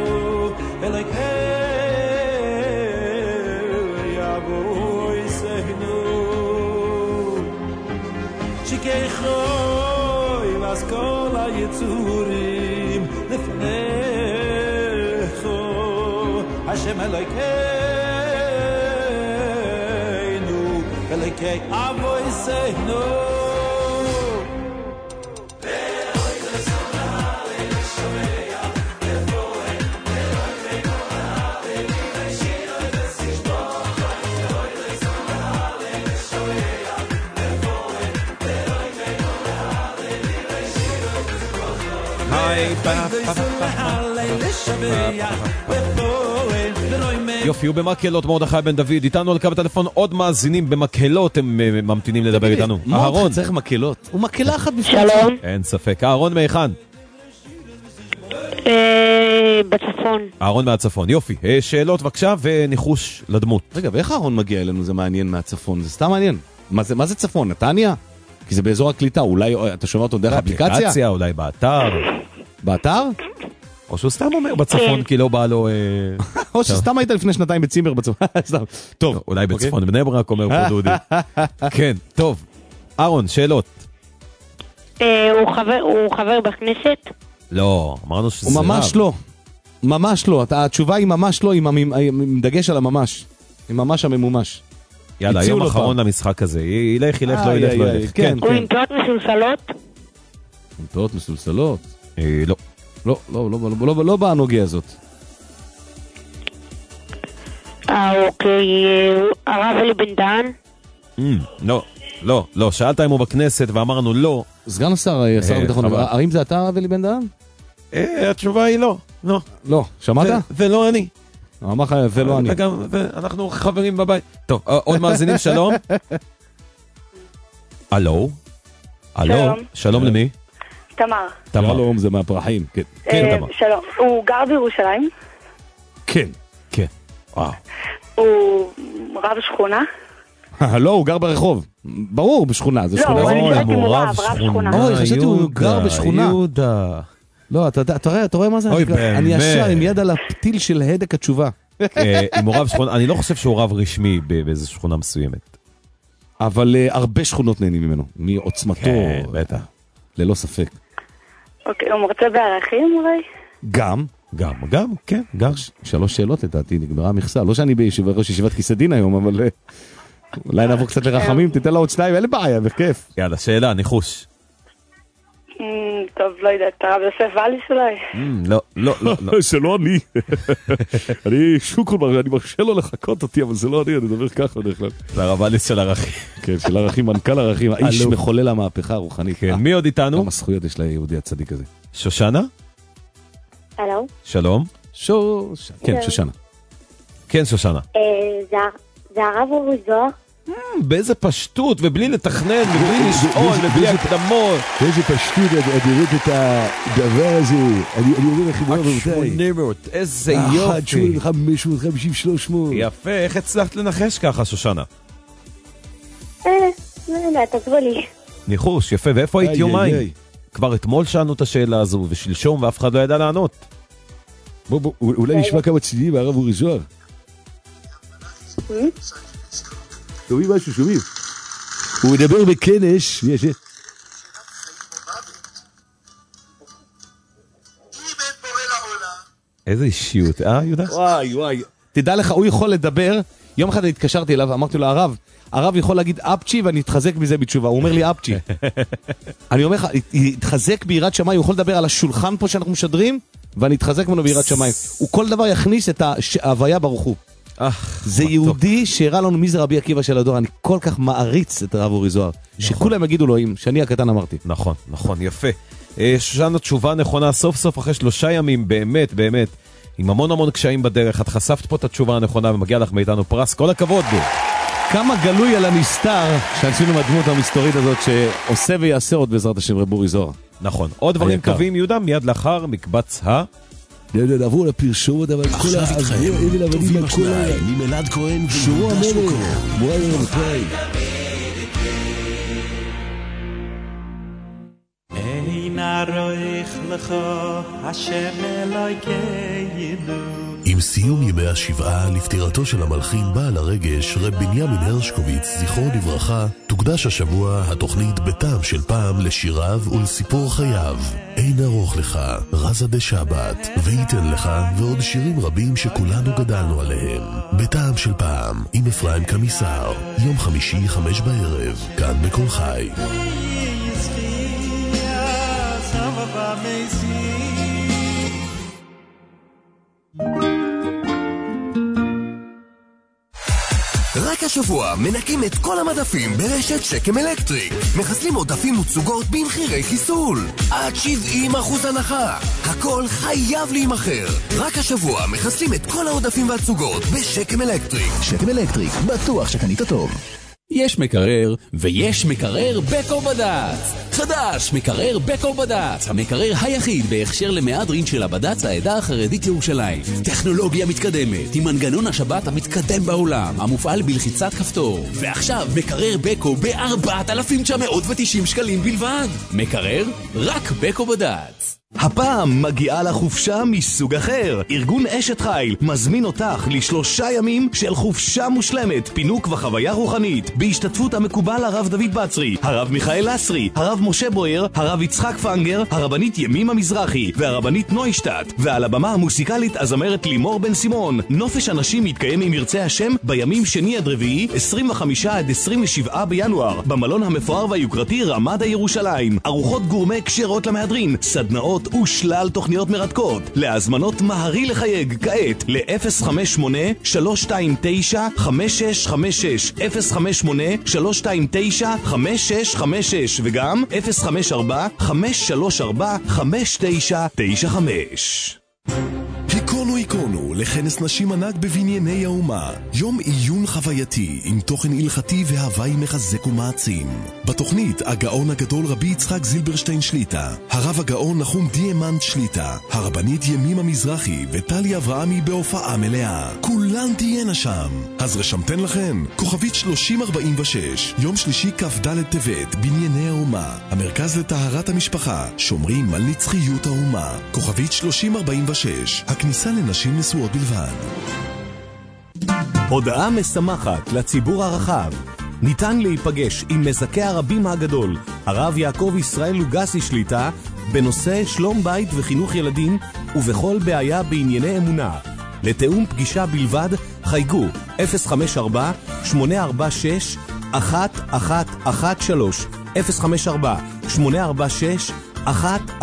ya boy sehnu shike khoy vas kol aytsurim lefonech Hashem Elokeinu Elokei Avoseinu יופי, הוא במקהלות מרדכי בן דוד, איתנו על קו הטלפון עוד מאזינים במקהלות, הם ממתינים לדבר איתנו. אהרון. צריך מקהלות. הוא מקהלה אחת בפני. שלום. אין ספק. אהרון מאיכן? בצפון. אהרון מהצפון, יופי. שאלות בבקשה וניחוש לדמות. רגע, ואיך אהרון מגיע אלינו? זה מעניין מהצפון, זה סתם מעניין. מה זה צפון? נתניה? כי זה באזור הקליטה, אולי אתה שומע אותו דרך אפליקציה? אפליקציה, אולי באתר. באתר? או שהוא סתם אומר בצפון כי לא בא לו... או שסתם היית לפני שנתיים בצימר בצפון. טוב. אולי בצפון בני ברק אומר פה דודי. כן, טוב. אהרון, שאלות. הוא חבר בכנסת? לא, אמרנו שזה רב. הוא ממש לא. ממש לא. התשובה היא ממש לא, עם דגש על הממש. עם ממש הממומש. יאללה, יום אחרון למשחק הזה. ילך, לא ילך, לא ילך. כן, הוא עם פאות מסולסלות? עם פאות מסולסלות? לא. לא בהנוגיה הזאת. אוקיי, הרב אלי בן דהן? לא, שאלת אם הוא בכנסת ואמרנו לא. סגן השר הביטחון, האם זה אתה הרב אלי בן דהן? התשובה היא לא. לא, שמעת? זה לא אני. אמר לך, זה לא אני. אנחנו חברים בבית. טוב, עוד מאזינים, שלום. הלו? שלום למי? תמר. שלום, זה מהפרחים, כן. כן, תמר. שלום, הוא גר בירושלים? כן. הוא רב שכונה? לא, הוא גר ברחוב. ברור, בשכונה, זה שכונה. לא, אני שואלת אם הוא רב שכונה. אוי, חשבתי הוא גר בשכונה. יהודה. לא, אתה רואה מה זה? אוי, באמת. אני ישר עם יד על הפתיל של הדק התשובה. אם הוא רב שכונה, אני לא חושב שהוא רב רשמי באיזו שכונה מסוימת. אבל הרבה שכונות נהנים ממנו, מעוצמתו. כן, בטח. ללא ספק. אוקיי, הוא מרצה בערכים אולי? גם, כן. 3 שאלות לדעתי, נגמרה המכסה. לא שאני ראש ישיבת כיסא דין היום, אבל אולי נעבור קצת לרחמים, תיתן לה עוד 2, אין לי בעיה, בכיף. יאללה, שאלה, ניחוש. טוב, לא יודעת, הרב יוסף ואליס אולי? לא. שלא אני. אני שוקולבר, אני מרשה לו לחכות אותי, אבל זה לא אני מדבר ככה בדרך כלל. זה הרב אליס של ערכים. כן, של ערכים, מנכ"ל ערכים, האיש מחולל המהפכה הרוחנית. מי עוד איתנו? כמה זכויות יש ליהודי הצדיק הזה. שושנה? הלו? שלום. כן, שושנה. כן, שושנה. זה הרב אורי זוהר? באיזה פשטות, ובלי לתכנן, ובלי לשאול, ובלי הקדמות. באיזה פשטות, אני רואה את הדבר הזה. אני אומר לכם, רבותיי. 800, איזה יופי. 550, 300. יפה, איך הצלחת לנחש ככה, שושנה? לא יודעת, תעזבו לי. ניחוש, יפה, ואיפה היית יומיים? כבר אתמול שאלנו את השאלה הזו, ושלשום, ואף אחד לא ידע לענות. בוא, אולי נשמע כמה צלילים מהרב אורי זוהר. שומעים משהו, שומעים. הוא מדבר בכנס. איזה אישיות, יהודה? וואי. תדע לך, הוא יכול לדבר. יום אחד התקשרתי אליו ואמרתי לו, הרב יכול להגיד אפצ'י ואני אתחזק מזה בתשובה. הוא אומר לי אפצ'י. אני אומר לך, התחזק ביראת שמיים, הוא יכול לדבר על השולחן פה שאנחנו משדרים, ואני אתחזק ממנו ביראת שמיים. הוא כל דבר יכניס את ההוויה ברוך הוא. זה יהודי שהראה לנו מי זה רבי עקיבא של הדור. אני כל כך מעריץ את הרב אורי זוהר, שכולם יגידו לו, שאני הקטן אמרתי. נכון, יפה. שושנה, תשובה נכונה סוף סוף אחרי 3 ימים, באמת, עם המון קשיים בדרך. את חשפת פה את התשובה הנכונה ומגיע לך מאיתנו פרס, כל הכבוד. כמה גלוי על הנסתר שעשינו מהדמות המסתורית הזאת, שעושה ויעשה עוד בעזרת השם רב אורי זוהר. נכון, עוד דברים טובים יהודה, מיד לאחר מקבץ נעבור לפרשומות, אבל כל העזבו אבל עבדים על כל ממלעד כהן שורו המלך מורל רבותיי. אין ערוך לך השם אלוהינו עם סיום ימי השבעה לפטירתו של המלחין בעל הרגש רב בנימין הרשקוביץ, זכרו לברכה, תוקדש השבוע התוכנית בטעם של פעם לשיריו ולסיפור חייו. אין ארוך לך, רזה דשבת, וייתן לך, ועוד שירים רבים שכולנו גדלנו עליהם. בטעם של פעם, עם אפרים קמיסר, יום חמישי 5 בערב, כאן בכל חי. רק השבוע מנקים את כל המדפים ברשת שקם אלקטריק. מחסלים עודפים וצוגות במחירי חיסול. עד 70% הנחה. הכל חייב להימחר. רק השבוע מחסלים את כל העודפים והצוגות בשקם אלקטריק. שקם אלקטריק, בטוח שקנית טוב. יש מקרר, ויש מקרר בקו בד"ץ. חדש, מקרר בקו בד"ץ. המקרר היחיד בהכשר למהדרין של הבד"ץ העדה החרדית ירושלים. טכנולוגיה מתקדמת, עם מנגנון השבת המתקדם בעולם, המופעל בלחיצת כפתור. ועכשיו מקרר בקו ב-4,990 שקלים בלבד. מקרר רק בקו בד"ץ. הפעם מגיעה לחופשה מסוג אחר. ארגון אשת חיל מזמין אותך ל3 ימים של חופשה מושלמת, פינוק וחוויה רוחנית, בהשתתפות המקובל הרב דוד בצרי, הרב מיכאל אסרי, הרב משה בויר, הרב יצחק פנגר, הרבנית ימימה מזרחי והרבנית נוישטט, ועל הבמה המוסיקלית הזמרת לימור בן סימון. נופש אנשים מתקיים עם ירצה השם בימים שני עד רביעי 25 עד 27 בינואר במלון המפואר והיוקרתי רמדה ירושלים. ארוחות גורמה כשרות למהדרין, סדנאות ושלל תוכניות מרתקות. להזמנות מהרי לחייג כעת ל-058-329-5656 058-329-5656 וגם 054-534-5995. היכונו לכנס נשים ענק בבנייני האומה, יום עיון חווייתי עם תוכן הלכתי והוואי מחזק ומעצים. בתוכנית הגאון הגדול רבי יצחק זילברשטיין שליטה, הרב הגאון נחום דיאמנט שליטה, הרבנית ימימה מזרחי וטלי אברהמי בהופעה מלאה. כולן תהיינה שם. אז רשמתן לכן, כוכבית 3046, יום שלישי כ"ד טבת, בנייני האומה, המרכז לטהרת המשפחה, שומרים על נצחיות האומה. כוכבית 3046, הכניסה לנשים נשואות בלבד. הודעה משמחת לציבור הרחב. ניתן להיפגש עם מזכה הרבים הגדול, הרב יעקב ישראל לוגסי שליטה, בנושא שלום בית וחינוך ילדים ובכל בעיה בענייני אמונה. לתאום פגישה בלבד חייגו 054-846-1113 054-846-1113.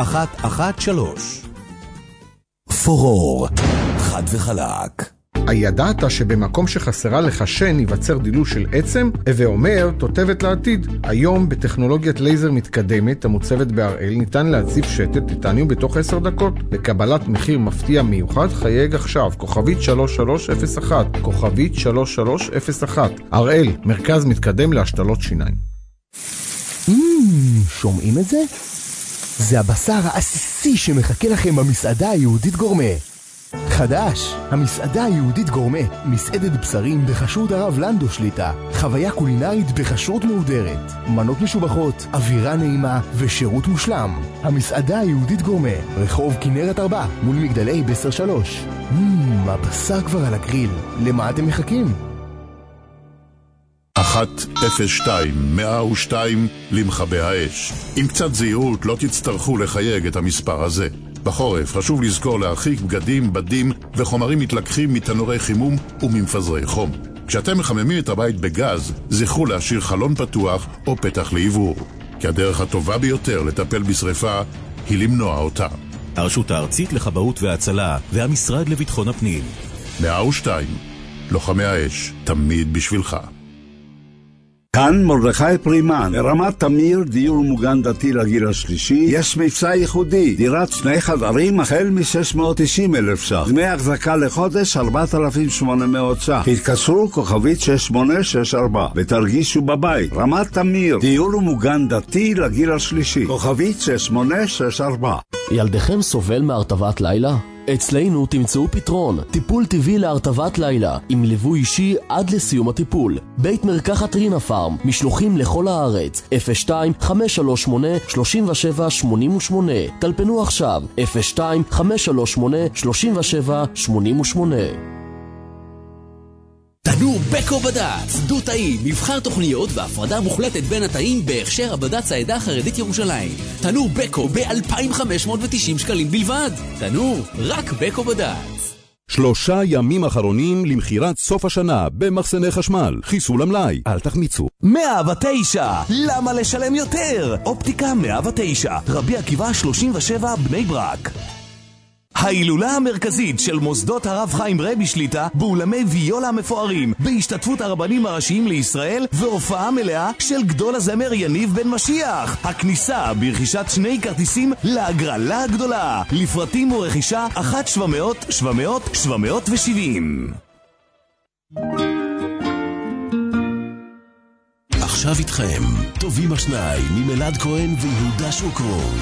פורור, חד וחלק. הידעת שבמקום שחסרה לך שן ייווצר דילול של עצם? הווה אומר, תותבת לעתיד. היום בטכנולוגיית לייזר מתקדמת המוצבת בהראל ניתן להציב שתת טיטניום בתוך 10 דקות. לקבלת מחיר מפתיע מיוחד חייג עכשיו, כוכבית 3301, כוכבית 3301. הראל, מרכז מתקדם להשתלות שיניים. שומעים את זה? זה הבשר העסיסי שמחכה לכם במסעדה היהודית גורמה. חדש, המסעדה היהודית גורמה, מסעדת בשרים בחשרות הרב לנדו שליטה, חוויה קולינרית בחשרות מהודרת, מנות משובחות, אווירה נעימה ושירות מושלם. המסעדה היהודית גורמה, רחוב כנרת 4 מול מגדלי בסר 3. הבשר כבר על הגריל, למה אתם מחכים? 102-102 למכבי האש. עם קצת זהירות לא תצטרכו לחייג את המספר הזה. בחורף חשוב לזכור להרחיק בגדים, בדים וחומרים מתלקחים מתנורי חימום וממפזרי חום. כשאתם מחממים את הבית בגז, זכרו להשאיר חלון פתוח או פתח לעיבור, כי הדרך הטובה ביותר לטפל בשריפה היא למנוע אותה. הרשות הארצית לכבאות והצלה והמשרד לביטחון הפנים. 102, לוחמי האש, תמיד בשבילך. כאן מרדכי פרימן, ברמת תמיר, דיור מוגן דתי לגיל השלישי, יש מבצע ייחודי, דירת 2 חדרים החל מ-690,000 ש"ח, דמי החזקה לחודש 4,800 ש"ח, התקשרו כוכבית 6864 ותרגישו בבית. רמת תמיר, דיור מוגן דתי לגיל השלישי, כוכבית 6864. ילדיכם סובל מהרטבת לילה? אצלנו תמצאו פתרון, טיפול טבעי להרטבת לילה, עם ליווי אישי עד לסיום הטיפול. בית מרקחת רינה פארם, משלוחים לכל הארץ, 02-538-3788. טלפנו עכשיו, 02-538-3788. תנור בקו בד"ץ, דו תאי, מבחר תוכניות והפרדה מוחלטת בין התאים בהכשר הבד"ץ העדה החרדית ירושלים. תנור בקו ב-2,590 שקלים בלבד. תנור רק בקו בד"ץ. 3 ימים אחרונים למחירת סוף השנה במחסני חשמל. חיסול המלאי, אל תחמיצו. 109, למה לשלם יותר? אופטיקה 109, רבי עקיבא 37 בני ברק. ההילולה המרכזית של מוסדות הרב חיים רבי שליטה באולמי ויולה המפוארים בהשתתפות הרבנים הראשיים לישראל והופעה מלאה של גדול הזמר יניב בן משיח. הכניסה ברכישת 2 כרטיסים להגרלה הגדולה. לפרטים ורכישה 1-700-700-770. עכשיו איתכם טובים השניים ממלעד כהן ויהודה שוקרון.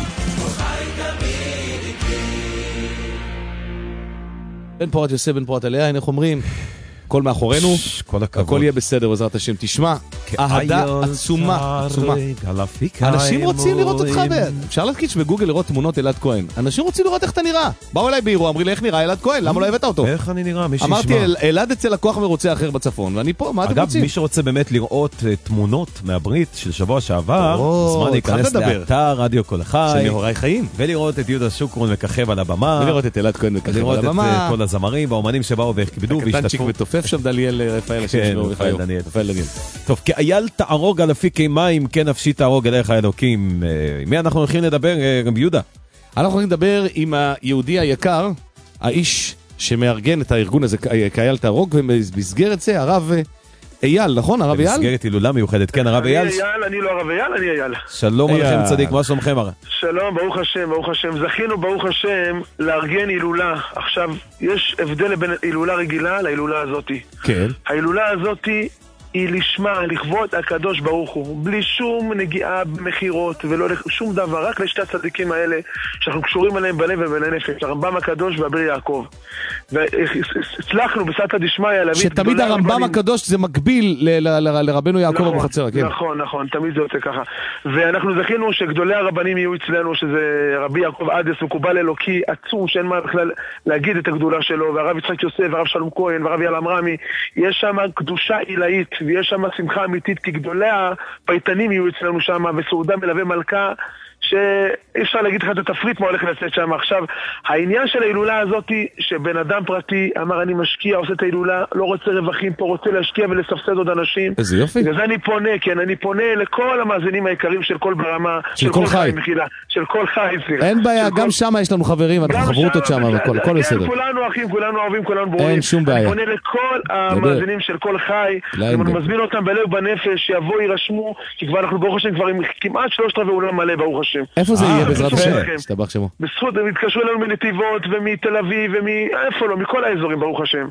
בן פורת יוסף, בן פורת עליה, הנה איך אומרים, הכל מאחורינו, הכל יהיה בסדר בעזרת השם. תשמע, אהדה עצומה. אנשים רוצים לראות אותך, אפשר להקיש בגוגל לראות תמונות אלעד כהן. אנשים רוצים לראות איך אתה נראה. באו אליי באירוע, אמרי לי איך נראה אלעד כהן, למה לא הבאת אותו? איך אני נראה? מי שישמע. אמרתי, אלעד אצל לקוח מרוצה אחר בצפון, ואני פה, מה אתם רוצים? אגב, מי שרוצה באמת לראות תמונות מהברית של שבוע שעבר, זמן להיכנס לאתר רדיו כל החי, של נהוראי חיים, ולראות את יהודה שוקרון מככב על הבמה, ולראות את אלעד כהן מככב על הבמה, ולראות את כל הזמרים והאומנים שבאו וכיבדו והשתתפו. שם דניאל רפאל, רפאל דניאל. טוב, כאייל תערוג על אפיקי מים, כן נפשי תערוג אליך האלוקים. מי אנחנו הולכים לדבר, רבי יהודה? אנחנו הולכים לדבר עם היהודי היקר, האיש שמארגן את הארגון הזה כאייל תערוג, ובמסגרת זה הרב אייל, נכון? הרב אייל? במסגרת הילולה מיוחדת, כן, הרב אייל. אני לא הרב אייל, אני אייל. שלום עליכם צדיק, מה שלומכם הרב? שלום, ברוך השם, ברוך השם. זכינו, ברוך השם, לארגן הילולה. עכשיו, יש הבדל בין הילולה רגילה להילולה הזאת. כן. ההילולה הזאת היא לשמה, לכבוד הקדוש ברוך הוא, בלי שום נגיעה במחירות ולא שום דבר, רק לשתי הצדיקים האלה שאנחנו קשורים עליהם בלב ובנפש, הרמב"ם הקדוש והבר יעקב. והצלחנו בסתא דשמיא להביא... שתמיד הרמב"ם הקדוש זה מקביל לרבנו יעקב אבוחצירא, כן. נכון, נכון, תמיד זה יוצא ככה. ואנחנו זכינו שגדולי הרבנים יהיו אצלנו, שזה רבי יעקב עדס, מקובל אלוקי עצום, שאין מה בכלל להגיד את הגדולה שלו, והרב יצחק יוסף, והרב שלום כהן, והרב יעל עמרמי, יש שם קדושה עילאית, ויש שם שמחה אמיתית, כי גדולי הפייטנים יהיו אצלנו שם, וסעודה מלווה מלכה, שאי אפשר להגיד לך את התפריט מה הולך לצאת שם. עכשיו, העניין של ההילולה הזאת, שבן אדם פרטי אמר אני משקיע, עושה את ההילולה, לא רוצה רווחים פה, רוצה להשקיע ולספסד עוד אנשים. איזה יופי. וזה אני פונה, כן, אני פונה לכל המאזינים העיקרים של כל ברמה, של כל חי. של כל חי. אין בעיה, גם שם יש לנו חברים, אנחנו חברותות שם, הכל בסדר. כולנו אחים, כולנו אוהבים, כולנו ברורים. אין שום בעיה. אני פונה לכל המאזינים של כל חי, אני מזמין אותם בלב בנפש, שיבואו, יירשמו, כי כבר אנחנו ברוך השם כבר עם כמעט 3/4 אולם מלא, ברוך השם. איפה זה יהיה בעזרת השם? השתבח שמו. בזכות, הם התקשרו אלינו מנתיבות ומתל אביב איפה לא, מכל האזורים ברוך השם.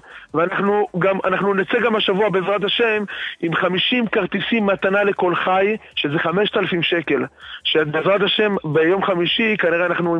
ואנחנו נצא גם השבוע בעזרת השם עם 50 כרטיסים מתנה לכל חי, שזה 5,000 שקל. שבעזרת השם ביום חמישי כנראה אנחנו עם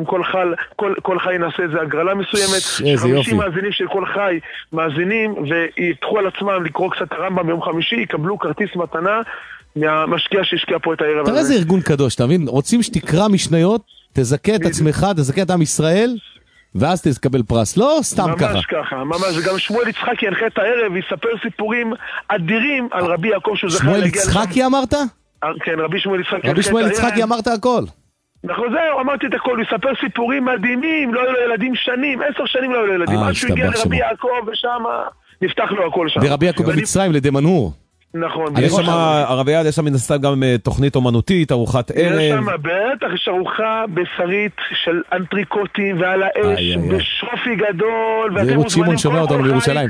כל חי נעשה איזה הגרלה מסוימת. 50 מאזינים של כל חי מאזינים ויתחו על עצמם לקרוא קצת הרמב"ם ביום חמישי, יקבלו כרטיס מתנה מהמשקיע שהשקיע פה את הערב הזה. תראה איזה ארגון קדוש, אתה מבין? רוצים שתקרא משניות, תזכה את עצמך, תזכה את עם ישראל, ואז תקבל פרס. לא סתם ככה. ממש ככה, ממש. וגם שמואל יצחקי ינחה את הערב, ויספר סיפורים אדירים על רבי יעקב שהוא זכה להגיע... שמואל יצחקי אמרת? כן, רבי שמואל יצחקי. רבי שמואל יצחקי אמרת הכל. נכון, זהו, אמרתי את הכל, הוא יספר סיפורים מדהימים, לא היו לו ילדים שנים, 10 שנים לא היו לו ילדים, עד שהוא הגיע לרבי יעקב ושם נפתח לו הכל שם. ורבי יעקב במצרים לדמנהור. נכון. יש שם, הרב אייל, יש שם מן גם תוכנית אומנותית, ארוחת ערב. יש שם בטח, יש ארוחה בשרית של אנטריקוטים ועל האש, בשופי גדול. ואירות שמעון שומע אותנו בירושלים.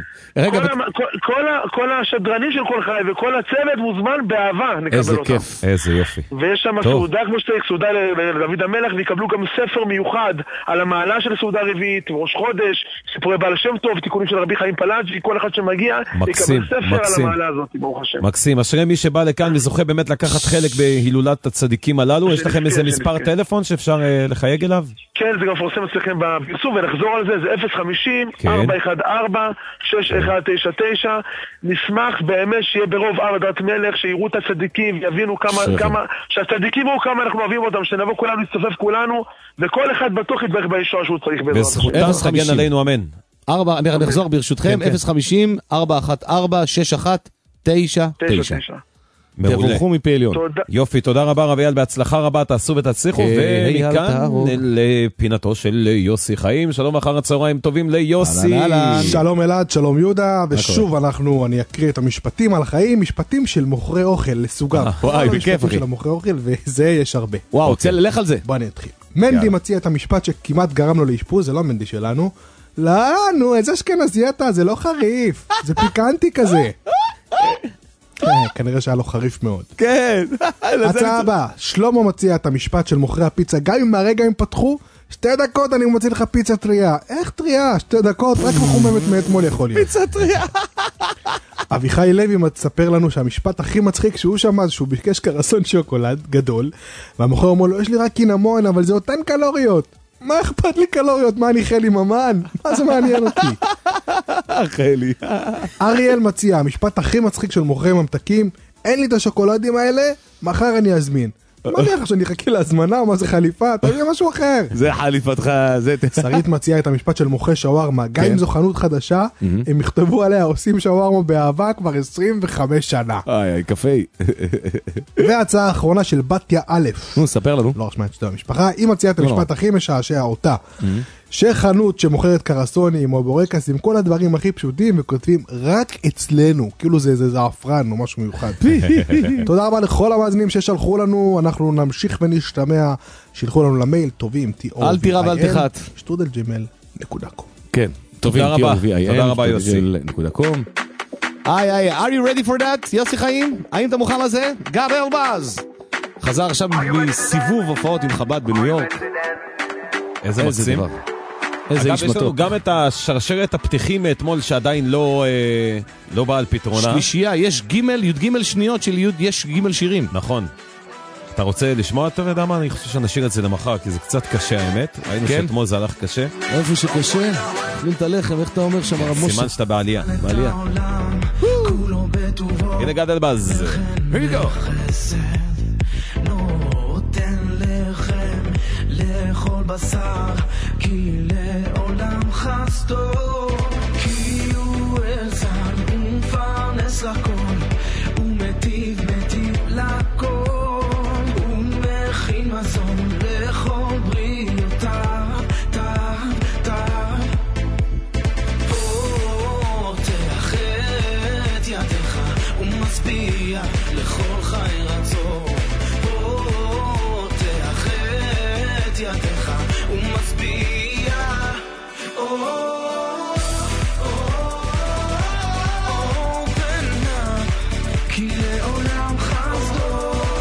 כל השדרנים של כל חי וכל הצוות מוזמן באהבה, נקבל איזה אותם. כיף, איזה יופי. ויש שם סעודה כמו שתהיה, סעודה לדוד המלך, ויקבלו גם ספר מיוחד על המעלה של סעודה רביעית, ראש חודש, סיפורי בעל שם טוב, תיקונים של רבי חיים פלאג'י, כל אחד שמגיע, יקבל ספר על המעלה הזאת, ברוך השם. השם. מקסים, אשרי מי שבא לכאן וזוכה באמת לקחת חלק בהילולת הצדיקים הללו. יש לכם איזה מספר טלפון שאפשר לחייג אליו? כן, זה גם מפורסם אצלכם בפרסום, ונחזור על זה, זה 050-414-6199. נשמח באמת שיהיה ברוב עבודת מלך, שיראו את הצדיקים, יבינו כמה, שהצדיקים יראו כמה אנחנו אוהבים אותם, שנבוא כולנו, נסתופף כולנו, וכל אחד בטוח יתברך בישועה שהוא צריך בעזרת. בזכותם תגן עלינו, אמן. נחזור ברשותכם, 050-414-6199. תבורכו מפה עליון. יופי, תודה רבה רב אייל, בהצלחה רבה, תעשו ותצליחו, ומכאן לפינתו של יוסי חיים. שלום אחר הצהריים טובים ליוסי. שלום אלעד, שלום יהודה, ושוב אני אקריא את המשפטים על החיים, משפטים של מוכרי אוכל לסוגיו. וואי, בכיף אחי. של המוכרי אוכל, וזה יש הרבה. וואו, לך על זה. בוא אני אתחיל. מנדי מציע את המשפט שכמעט גרם לו לאשפוז, זה לא מנדי שלנו. לא, נו, איזה אשכנזייתה, זה לא חריף, זה פיקנטי כזה. כנראה שהיה לו חריף מאוד. כן. הצעה הבאה, שלמה מציע את המשפט של מוכרי הפיצה, גם אם מהרגע הם פתחו, 2 דקות אני מוציא לך פיצה טריה. איך טריה? 2 דקות, רק מחוממת מאתמול יכול להיות. פיצה טריה. אביחי לוי מספר לנו שהמשפט הכי מצחיק שהוא שמע זה שהוא ביקש קרסון שוקולד גדול, והמוכר אומר לו, יש לי רק קינמון, אבל זה אותן קלוריות. מה אכפת לי קלוריות? מה אני חלי ממן? מה זה מעניין אותי? חלי. אריאל מציע, המשפט הכי מצחיק של מוכרי ממתקים, אין לי את השוקולדים האלה, מחר אני אזמין. מה אני חושב שאני אחכה להזמנה או מה זה חליפה? תביא משהו אחר. זה חליפתך. שרית מציעה את המשפט של מוכרי שווארמה, גם אם זו חנות חדשה, הם יכתבו עליה, עושים שווארמה באהבה כבר 25 שנה. איי, קפי. וההצעה האחרונה של בתיה א'. ספר לנו. לא רשמה את שתי המשפחה, היא מציעה את המשפט הכי משעשע אותה. שחנות שמוכרת קרסונים או בורקס עם כל הדברים הכי פשוטים וכותבים רק אצלנו, כאילו זה זעפרן או משהו מיוחד. תודה רבה לכל המאזינים ששלחו לנו, אנחנו נמשיך ונשתמע, שילחו לנו למייל טובים, אל תירא ואל תחת, שטרודלג'ימייל.com. כן, טובים, תודה רבה יוסי. are you ready for that? יוסי חיים, האם אתה מוכן לזה? גד אלבאז חזר עכשיו מסיבוב הופעות עם חב"ד בניו יורק. איזה מקסים. איזה איש יש לנו מתוק. גם את השרשרת הפתיחים מאתמול שעדיין לא בא על פתרונה. שלישייה, יש י"ג שניות של יש ג' שירים. נכון. אתה רוצה לשמוע? אתה יודע מה? אני חושב שנשאיר את זה למחר, כי זה קצת קשה האמת. ראינו שאתמול זה הלך קשה. איפה שקשה? אוכלים את הלחם, איך אתה אומר שם הרב משה? סימן שאתה בעלייה. הנה גד אלבאז. Here you go. לאכול בשר, כי לעולם חסדו, כי הוא אלזן ומפרנס לכל, ומטיב לכל, ומכין מזון לכל בריאותיו, פותח את ידיך ומשביע לכל חי רצון. ידיך ומשביע open up כי לעולם חסדו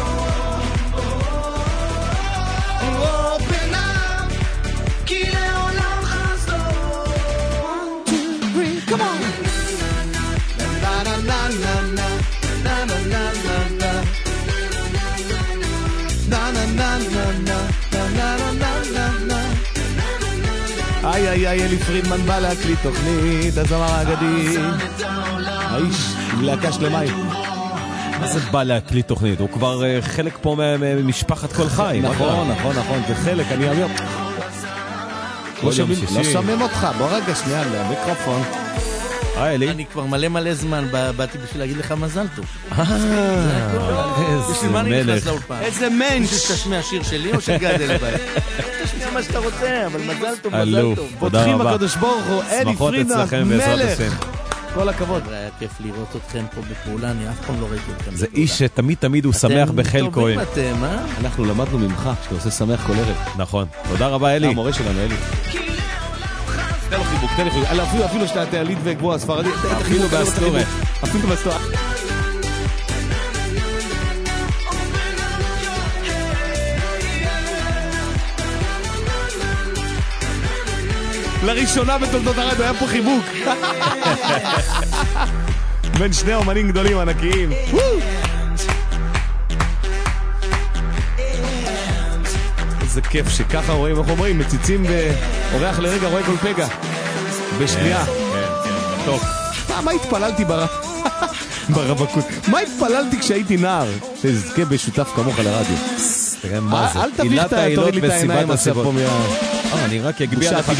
open up כי לעולם חסדו 1, 2, 3, come on na na na na na na na na na na na איי, אלי פרידמן בא להקליט תוכנית, הזמר האגדי. האיש, עם להקה שלמה. מה זה בא להקליט תוכנית? הוא כבר חלק פה ממשפחת כל חי. נכון, זה חלק, אני אומר. לא שומעים אותך, בוא רגע שנייה, למיקרופון. אני כבר מלא זמן באתי בשביל להגיד לך מזל טוב. איזה מלך. איזה מנש. שתשמע שיר שלי או של גד אלבאז? תשמע מה שאתה רוצה, אבל מזל טוב, מזל טוב. פותחים הקדוש ברוך הוא, אלי פרידמן, מלך. כל הכבוד. היה כיף לראות אתכם פה בפעולה, אני אף פעם לא ראיתי אתכם. זה איש שתמיד הוא שמח בחלקו. אתם טובים אתם, אנחנו למדנו ממך, שאתה עושה שמח כל ערב. נכון. תודה רבה אלי. המורה שלנו אלי. תן לו חיבוק, אפילו שאתה תעלית וגבוה הספרדית. אפילו בהסטוריה. אפילו בהסטוריה. לראשונה בתולדות הרדיו היה פה חיבוק. בין שני אומנים גדולים ענקיים. איזה כיף שככה רואים, איך אומרים, מציצים ואורח לרגע רואה כל פגע. בשנייה. טוב. מה התפללתי ברווקות? מה התפללתי כשהייתי נער? שזכה בשותף כמוך לרדיו. תראה מה זה. אל תביך תוריד לי את העיניים עכשיו פה אני רק אגביע לך את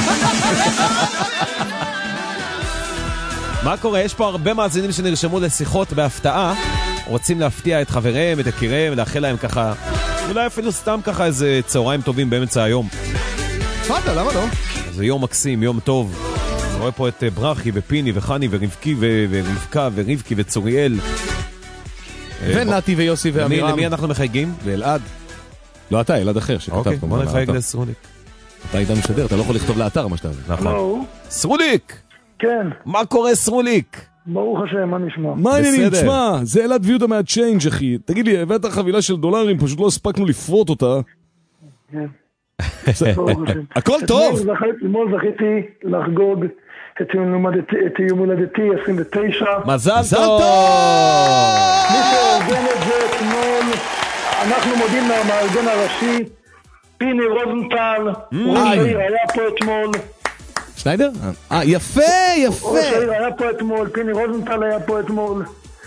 מה קורה? יש פה הרבה מאזינים שנרשמו לשיחות בהפתעה, רוצים להפתיע את חבריהם, את יקיריהם, לאחל להם ככה, אולי אפילו סתם ככה איזה צהריים טובים באמצע היום. פאדה, למה לא? זה יום מקסים, יום טוב. אני רואה פה את ברכי ופיני וחני ורבקי ורבקה ורבקי וצוריאל. ונתי ויוסי ואמירם. למי אנחנו מחייגים? לאלעד. לא אתה, אלעד אחר שכתב. אוקיי, בוא נחייג לסרוליק. אתה היית משדר, אתה לא יכול לכתוב לאתר מה שאתה אומר. נכון. סרוליק! כן. מה קורה סרוליק? ברוך השם, מה נשמע? מה העניינים? תשמע, זה אלעד ויהודה מהצ'יינג' אחי. תגיד לי, הבאת חבילה של דולרים, פשוט לא הספקנו לפרוט אותה. כן. ברוך השם. הכל טוב! אתמול זכיתי לחגוג את יום הולדתי 29. מזל טוב! מי שארגן את זה אתמול, אנחנו מודים מהמארגן הראשי, פיני רוזנטל, ראש העיר היה פה אתמול. שניידר? יפה, יפה. ראש העיר היה פה אתמול, פיני רוזנטל היה פה אתמול,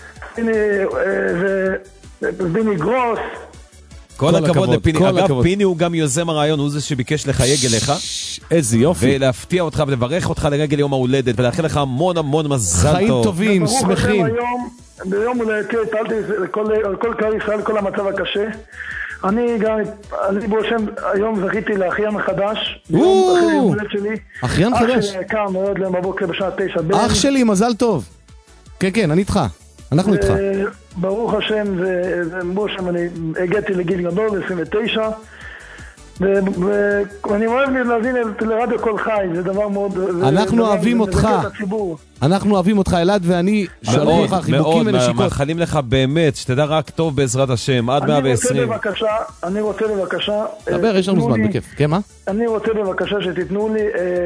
פיני גרוס. כל הכבוד לפיני. אגב, פיני הוא גם יוזם הרעיון, הוא זה שביקש לחייג אליך. איזה יופי. ולהפתיע אותך ולברך אותך לרגל יום ההולדת, ולאחל לך המון המון מזל טוב. חיים טובים, שמחים. ביום הולדת, טלתי כל קהל ישראל, כל המצב הקשה. אני ברושם, היום זכיתי לאחיין חדש. אחיין חדש? אח שלי יקר מאוד בבוקר בשעה 9. אח שלי, מזל טוב. כן, כן, אני איתך. אנחנו איתך. ברוך השם, אני הגעתי לגיל גדול, 29, ואני אוהב להזין לרדיו כל חי, זה דבר מאוד... אנחנו אוהבים אותך. אנחנו אוהבים אותך, אלעד ואני, שלום לך, חיבוקים ונשיקות. מאחלים לך באמת, שתדע רק טוב בעזרת השם, עד 120. אני רוצה בבקשה... דבר, יש לנו זמן, בכיף. כן, מה? אני רוצה בבקשה שתיתנו לי...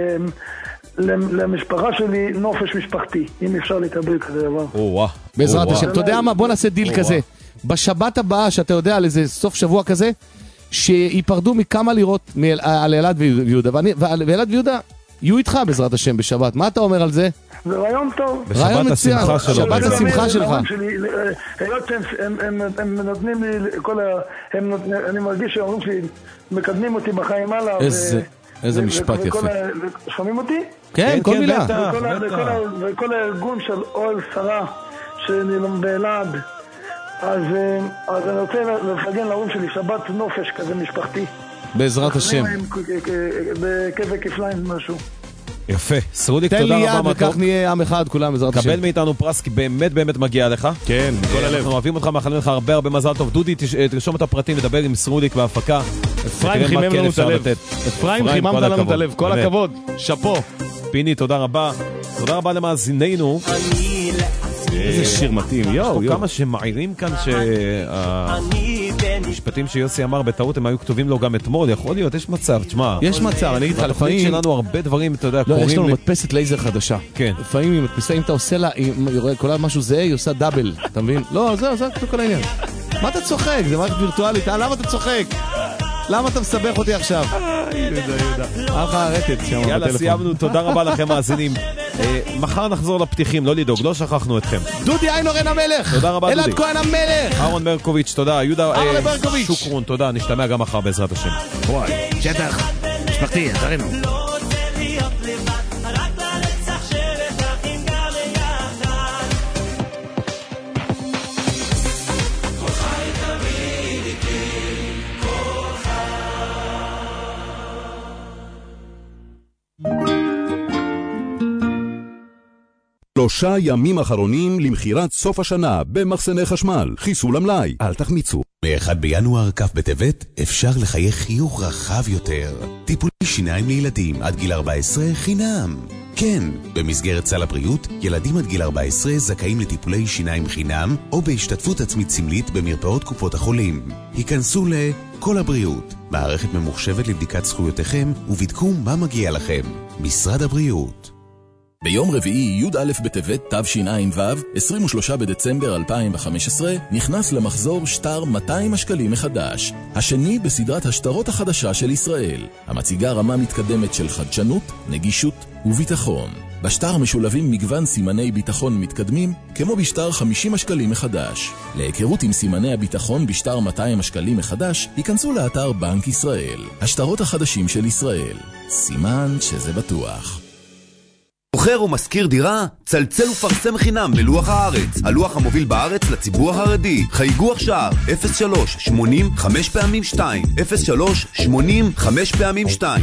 למשפחה שלי נופש משפחתי, אם אפשר לקבל כזה דבר. בעזרת השם. אתה יודע מה? בוא נעשה דיל כזה. בשבת הבאה, שאתה יודע על איזה סוף שבוע כזה, שיפרדו מכמה לירות על אלעד ויהודה, ואלעד ויהודה יהיו איתך בעזרת השם בשבת. מה אתה אומר על זה? זה רעיון טוב. בשבת השמחה שלו. בשבת השמחה שלך. היות הם נותנים לי, אני מרגיש שאומרים שלי, מקדמים אותי בחיים הלאה. איזה משפט יפה. שומעים אותי? כן, כל מילה. וכל הארגון של אוהל שרה שנלום באלעד, אז אני רוצה לפרגן להורים שלי שבת נופש כזה משפחתי. בעזרת השם. בכיף וכפליים משהו. יפה. סרוליק, תודה רבה. תן לי יד וכך נהיה עם אחד כולם בעזרת השם. קבל מאיתנו פרס כי באמת באמת מגיע לך. כן, מכל הלב. אנחנו אוהבים אותך, מאחלים לך הרבה הרבה מזל טוב. דודי, תרשום את הפרטים, לדבר עם סרוליק בהפקה. אפרים חימם לנו את הלב. אפרים חיממת לנו את הלב. כל הכבוד. שפו. פיני, תודה רבה. תודה רבה למאזיננו. איזה שיר מתאים, יואו. כמה שמעירים כאן שהמשפטים שיוסי אמר בטעות הם היו כתובים לו גם אתמול, יכול להיות, יש מצב, תשמע. יש מצב, אני אגיד לך, לפעמים... בתוכנית שלנו הרבה דברים, אתה יודע, קוראים... לא, יש לנו מדפסת לייזר חדשה. כן. לפעמים היא מדפסה, אם אתה עושה לה, כל משהו זה, היא עושה דאבל, אתה מבין? לא, זה כל העניין. מה אתה צוחק? זה מערכת וירטואלית, למה אתה צוחק? למה אתה מסבך אותי עכשיו? יהודה. יאללה, סיימנו, תודה רבה לכם מאזינים. מחר נחזור לפתיחים, לא לדאוג, לא שכחנו אתכם. דודי איינורן המלך. תודה רבה דודי. אלעד כהן המלך. אהרון ברקוביץ', תודה. יהודה ברקוביץ'. שוקרון, תודה. נשתמע גם מחר בעזרת השם. וואי, שטח. משפחתי, תראינו. שלושה ימים אחרונים למחירת סוף השנה במחסני חשמל. חיסול המלאי, אל תחמיצו. ב-1 בינואר כ' בטבת אפשר לחייך חיוך רחב יותר. טיפולי שיניים לילדים עד גיל 14 חינם. כן, במסגרת סל הבריאות, ילדים עד גיל 14 זכאים לטיפולי שיניים חינם או בהשתתפות עצמית סמלית במרפאות קופות החולים. היכנסו לכל הבריאות, מערכת ממוחשבת לבדיקת זכויותיכם ובדקו מה מגיע לכם. משרד הבריאות. ביום רביעי, י"א בטבת תשע"ו, 23 בדצמבר 2015, נכנס למחזור שטר 200 השקלים מחדש. השני בסדרת השטרות החדשה של ישראל, המציגה רמה מתקדמת של חדשנות, נגישות וביטחון. בשטר משולבים מגוון סימני ביטחון מתקדמים, כמו בשטר 50 השקלים מחדש. להיכרות עם סימני הביטחון בשטר 200 השקלים מחדש, ייכנסו לאתר בנק ישראל. השטרות החדשים של ישראל. סימן שזה בטוח. מוכר או משכיר דירה? צלצל ופרסם חינם בלוח הארץ, הלוח המוביל בארץ לציבור החרדי. חייגו עכשיו 03-80 5 פעמים 2 03-80 5 פעמים 2.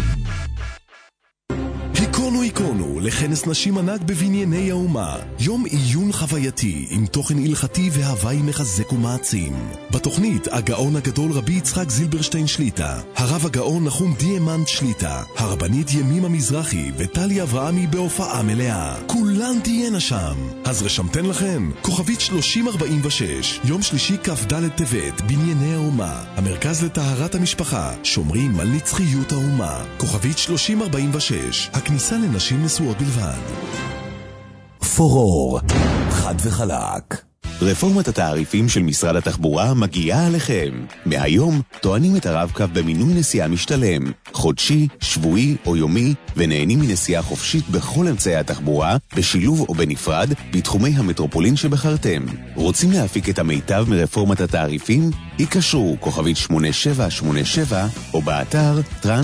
היכונו לכנס נשים ענק בבנייני האומה. יום עיון חווייתי עם תוכן הלכתי והוואי מחזק ומעצים. בתוכנית הגאון הגדול רבי יצחק זילברשטיין שליטה, הרב הגאון נחום דיאמנט שליטה, הרבנית ימימה מזרחי וטלי אברהמי בהופעה מלאה. כולן תהיינה שם. אז רשמתן לכן, כוכבית 3046, יום שלישי כ"ד טבת, בנייני האומה. המרכז לטהרת המשפחה, שומרים על נצחיות האומה. כוכבית 3046, הכניסה לנשים נשואות בלבד. פורור, חד וחלק. רפורמת התעריפים של משרד התחבורה מגיעה עליכם. מהיום טוענים את הרב-קו במינוי נסיעה משתלם, חודשי, שבועי או יומי, ונהנים מנסיעה חופשית בכל אמצעי התחבורה, בשילוב או בנפרד, בתחומי המטרופולין שבחרתם. רוצים להפיק את המיטב מרפורמת התעריפים? יקשרו כוכבית 8787 או באתר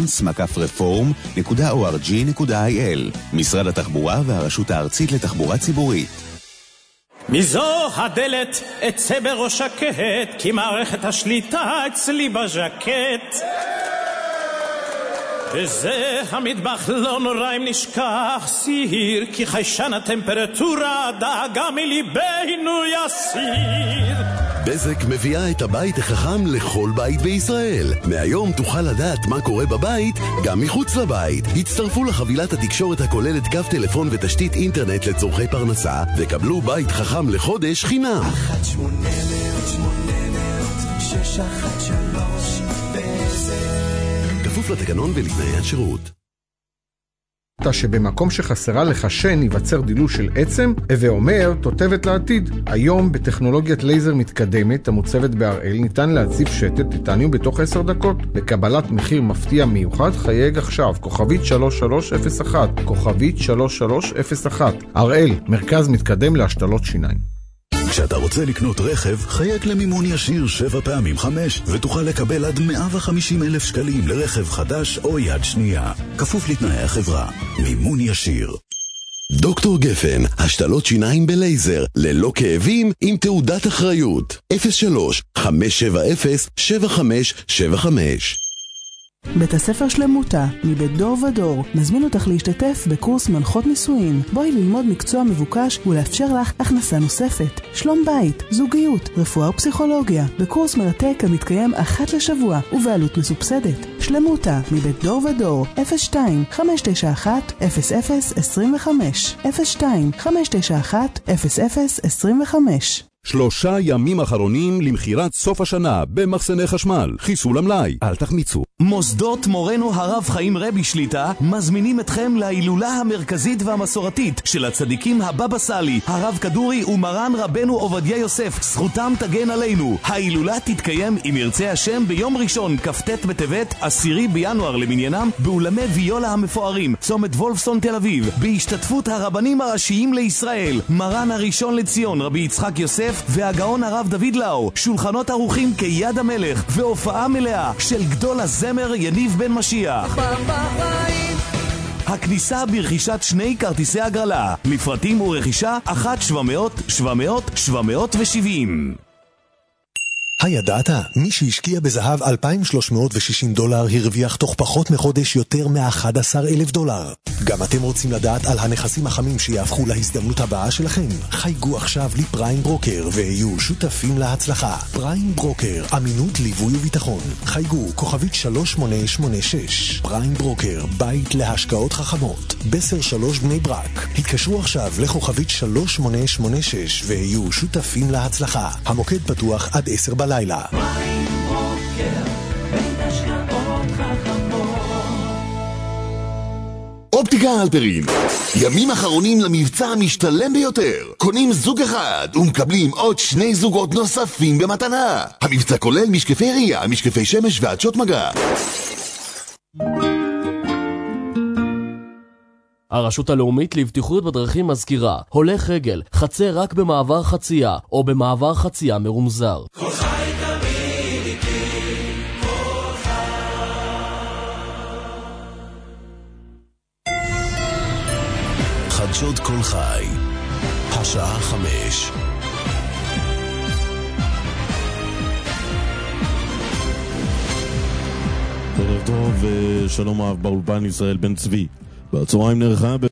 trans-reform.org.il. משרד התחבורה והרשות הארצית לתחבורה ציבורית. מזו הדלת אצא בראש הקט, כי מערכת השליטה אצלי בז'קט. וזה המטבח לא נורא אם נשכח סיר, כי חיישן הטמפרטורה דאגה מליבנו יסיר. בזק מביאה את הבית החכם לכל בית בישראל. מהיום תוכל לדעת מה קורה בבית גם מחוץ לבית. הצטרפו לחבילת התקשורת הכוללת קו טלפון ותשתית אינטרנט לצורכי פרנסה, וקבלו בית חכם לחודש חינם. 1-800-613 בזק. כפוף לתקנון ולתנאי השירות. שבמקום שחסרה לך שן ייווצר דילוש של עצם, ואומר תותבת לעתיד. היום בטכנולוגיית לייזר מתקדמת המוצבת בהראל ניתן להציב שתת טיטניום בתוך 10 דקות. לקבלת מחיר מפתיע מיוחד חייג עכשיו, כוכבית 3301, כוכבית 3301. הראל, מרכז מתקדם להשתלות שיניים. כשאתה רוצה לקנות רכב, חייג למימון ישיר 7 פעמים 5, ותוכל לקבל עד 150,000 שקלים לרכב חדש או יד שנייה. כפוף לתנאי החברה. מימון ישיר. דוקטור גפן, השתלות שיניים בלייזר, ללא כאבים, עם תעודת אחריות. 03-570-7575. בית הספר שלמותה, מבית דור ודור, מזמין אותך להשתתף בקורס מנחות נישואין. בואי ללמוד מקצוע מבוקש ולאפשר לך הכנסה נוספת. שלום בית, זוגיות, רפואה ופסיכולוגיה. בקורס מרתק המתקיים אחת לשבוע ובעלות מסובסדת. שלמותה, מבית דור ודור, 02-591-0025. 02-591-0025. 3 ימים אחרונים למחירת סוף השנה במחסני חשמל. חיסול המלאי, אל תחמיצו. מוסדות מורנו הרב חיים רבי שליטה מזמינים אתכם להילולה המרכזית והמסורתית של הצדיקים הבבא סאלי, הרב כדורי ומרן רבנו עובדיה יוסף, זכותם תגן עלינו. ההילולה תתקיים אם ירצה השם ביום ראשון כ"ט בטבת 10 בינואר למניינם באולמי ויולה המפוארים, צומת וולפסון תל אביב, בהשתתפות הרבנים הראשיים לישראל, מרן הראשון לציון רבי יצחק יוסף והגאון הרב דוד לאו, שולחנות ערוכים כיד המלך והופעה מלאה של גדול הזמר יניב בן משיח. הכניסה ברכישת 2 כרטיסי הגרלה, לפרטים ורכישה 1-700-700-770. הידעת? מי שהשקיע בזהב $2,360 הרוויח תוך פחות מחודש יותר $11,000. גם אתם רוצים לדעת על הנכסים החמים שיהפכו להזדמנות הבאה שלכם? חייגו עכשיו לפריים ברוקר והיו שותפים להצלחה. פריים ברוקר, אמינות, ליווי וביטחון. חייגו כוכבית 3886. פריים ברוקר, בית להשקעות חכמות. בסר 3 בני ברק. התקשרו עכשיו לכוכבית 3886 והיו שותפים להצלחה. המוקד פתוח עד 10 בלילה. אופטיקה אלפרין. ימים אחרונים למבצע המשתלם ביותר. קונים זוג אחד ומקבלים עוד 2 זוגות נוספים במתנה. המבצע כולל משקפי ראייה, משקפי שמש ועדשות מגע. הרשות הלאומית לבטיחות בדרכים מזכירה, הולך רגל, חצה רק במעבר חצייה או במעבר חצייה מרומזר. חדשות כל חי, השעה 5. ערב טוב ושלום אהב באולפן ישראל בן צבי. בצהריים נערכה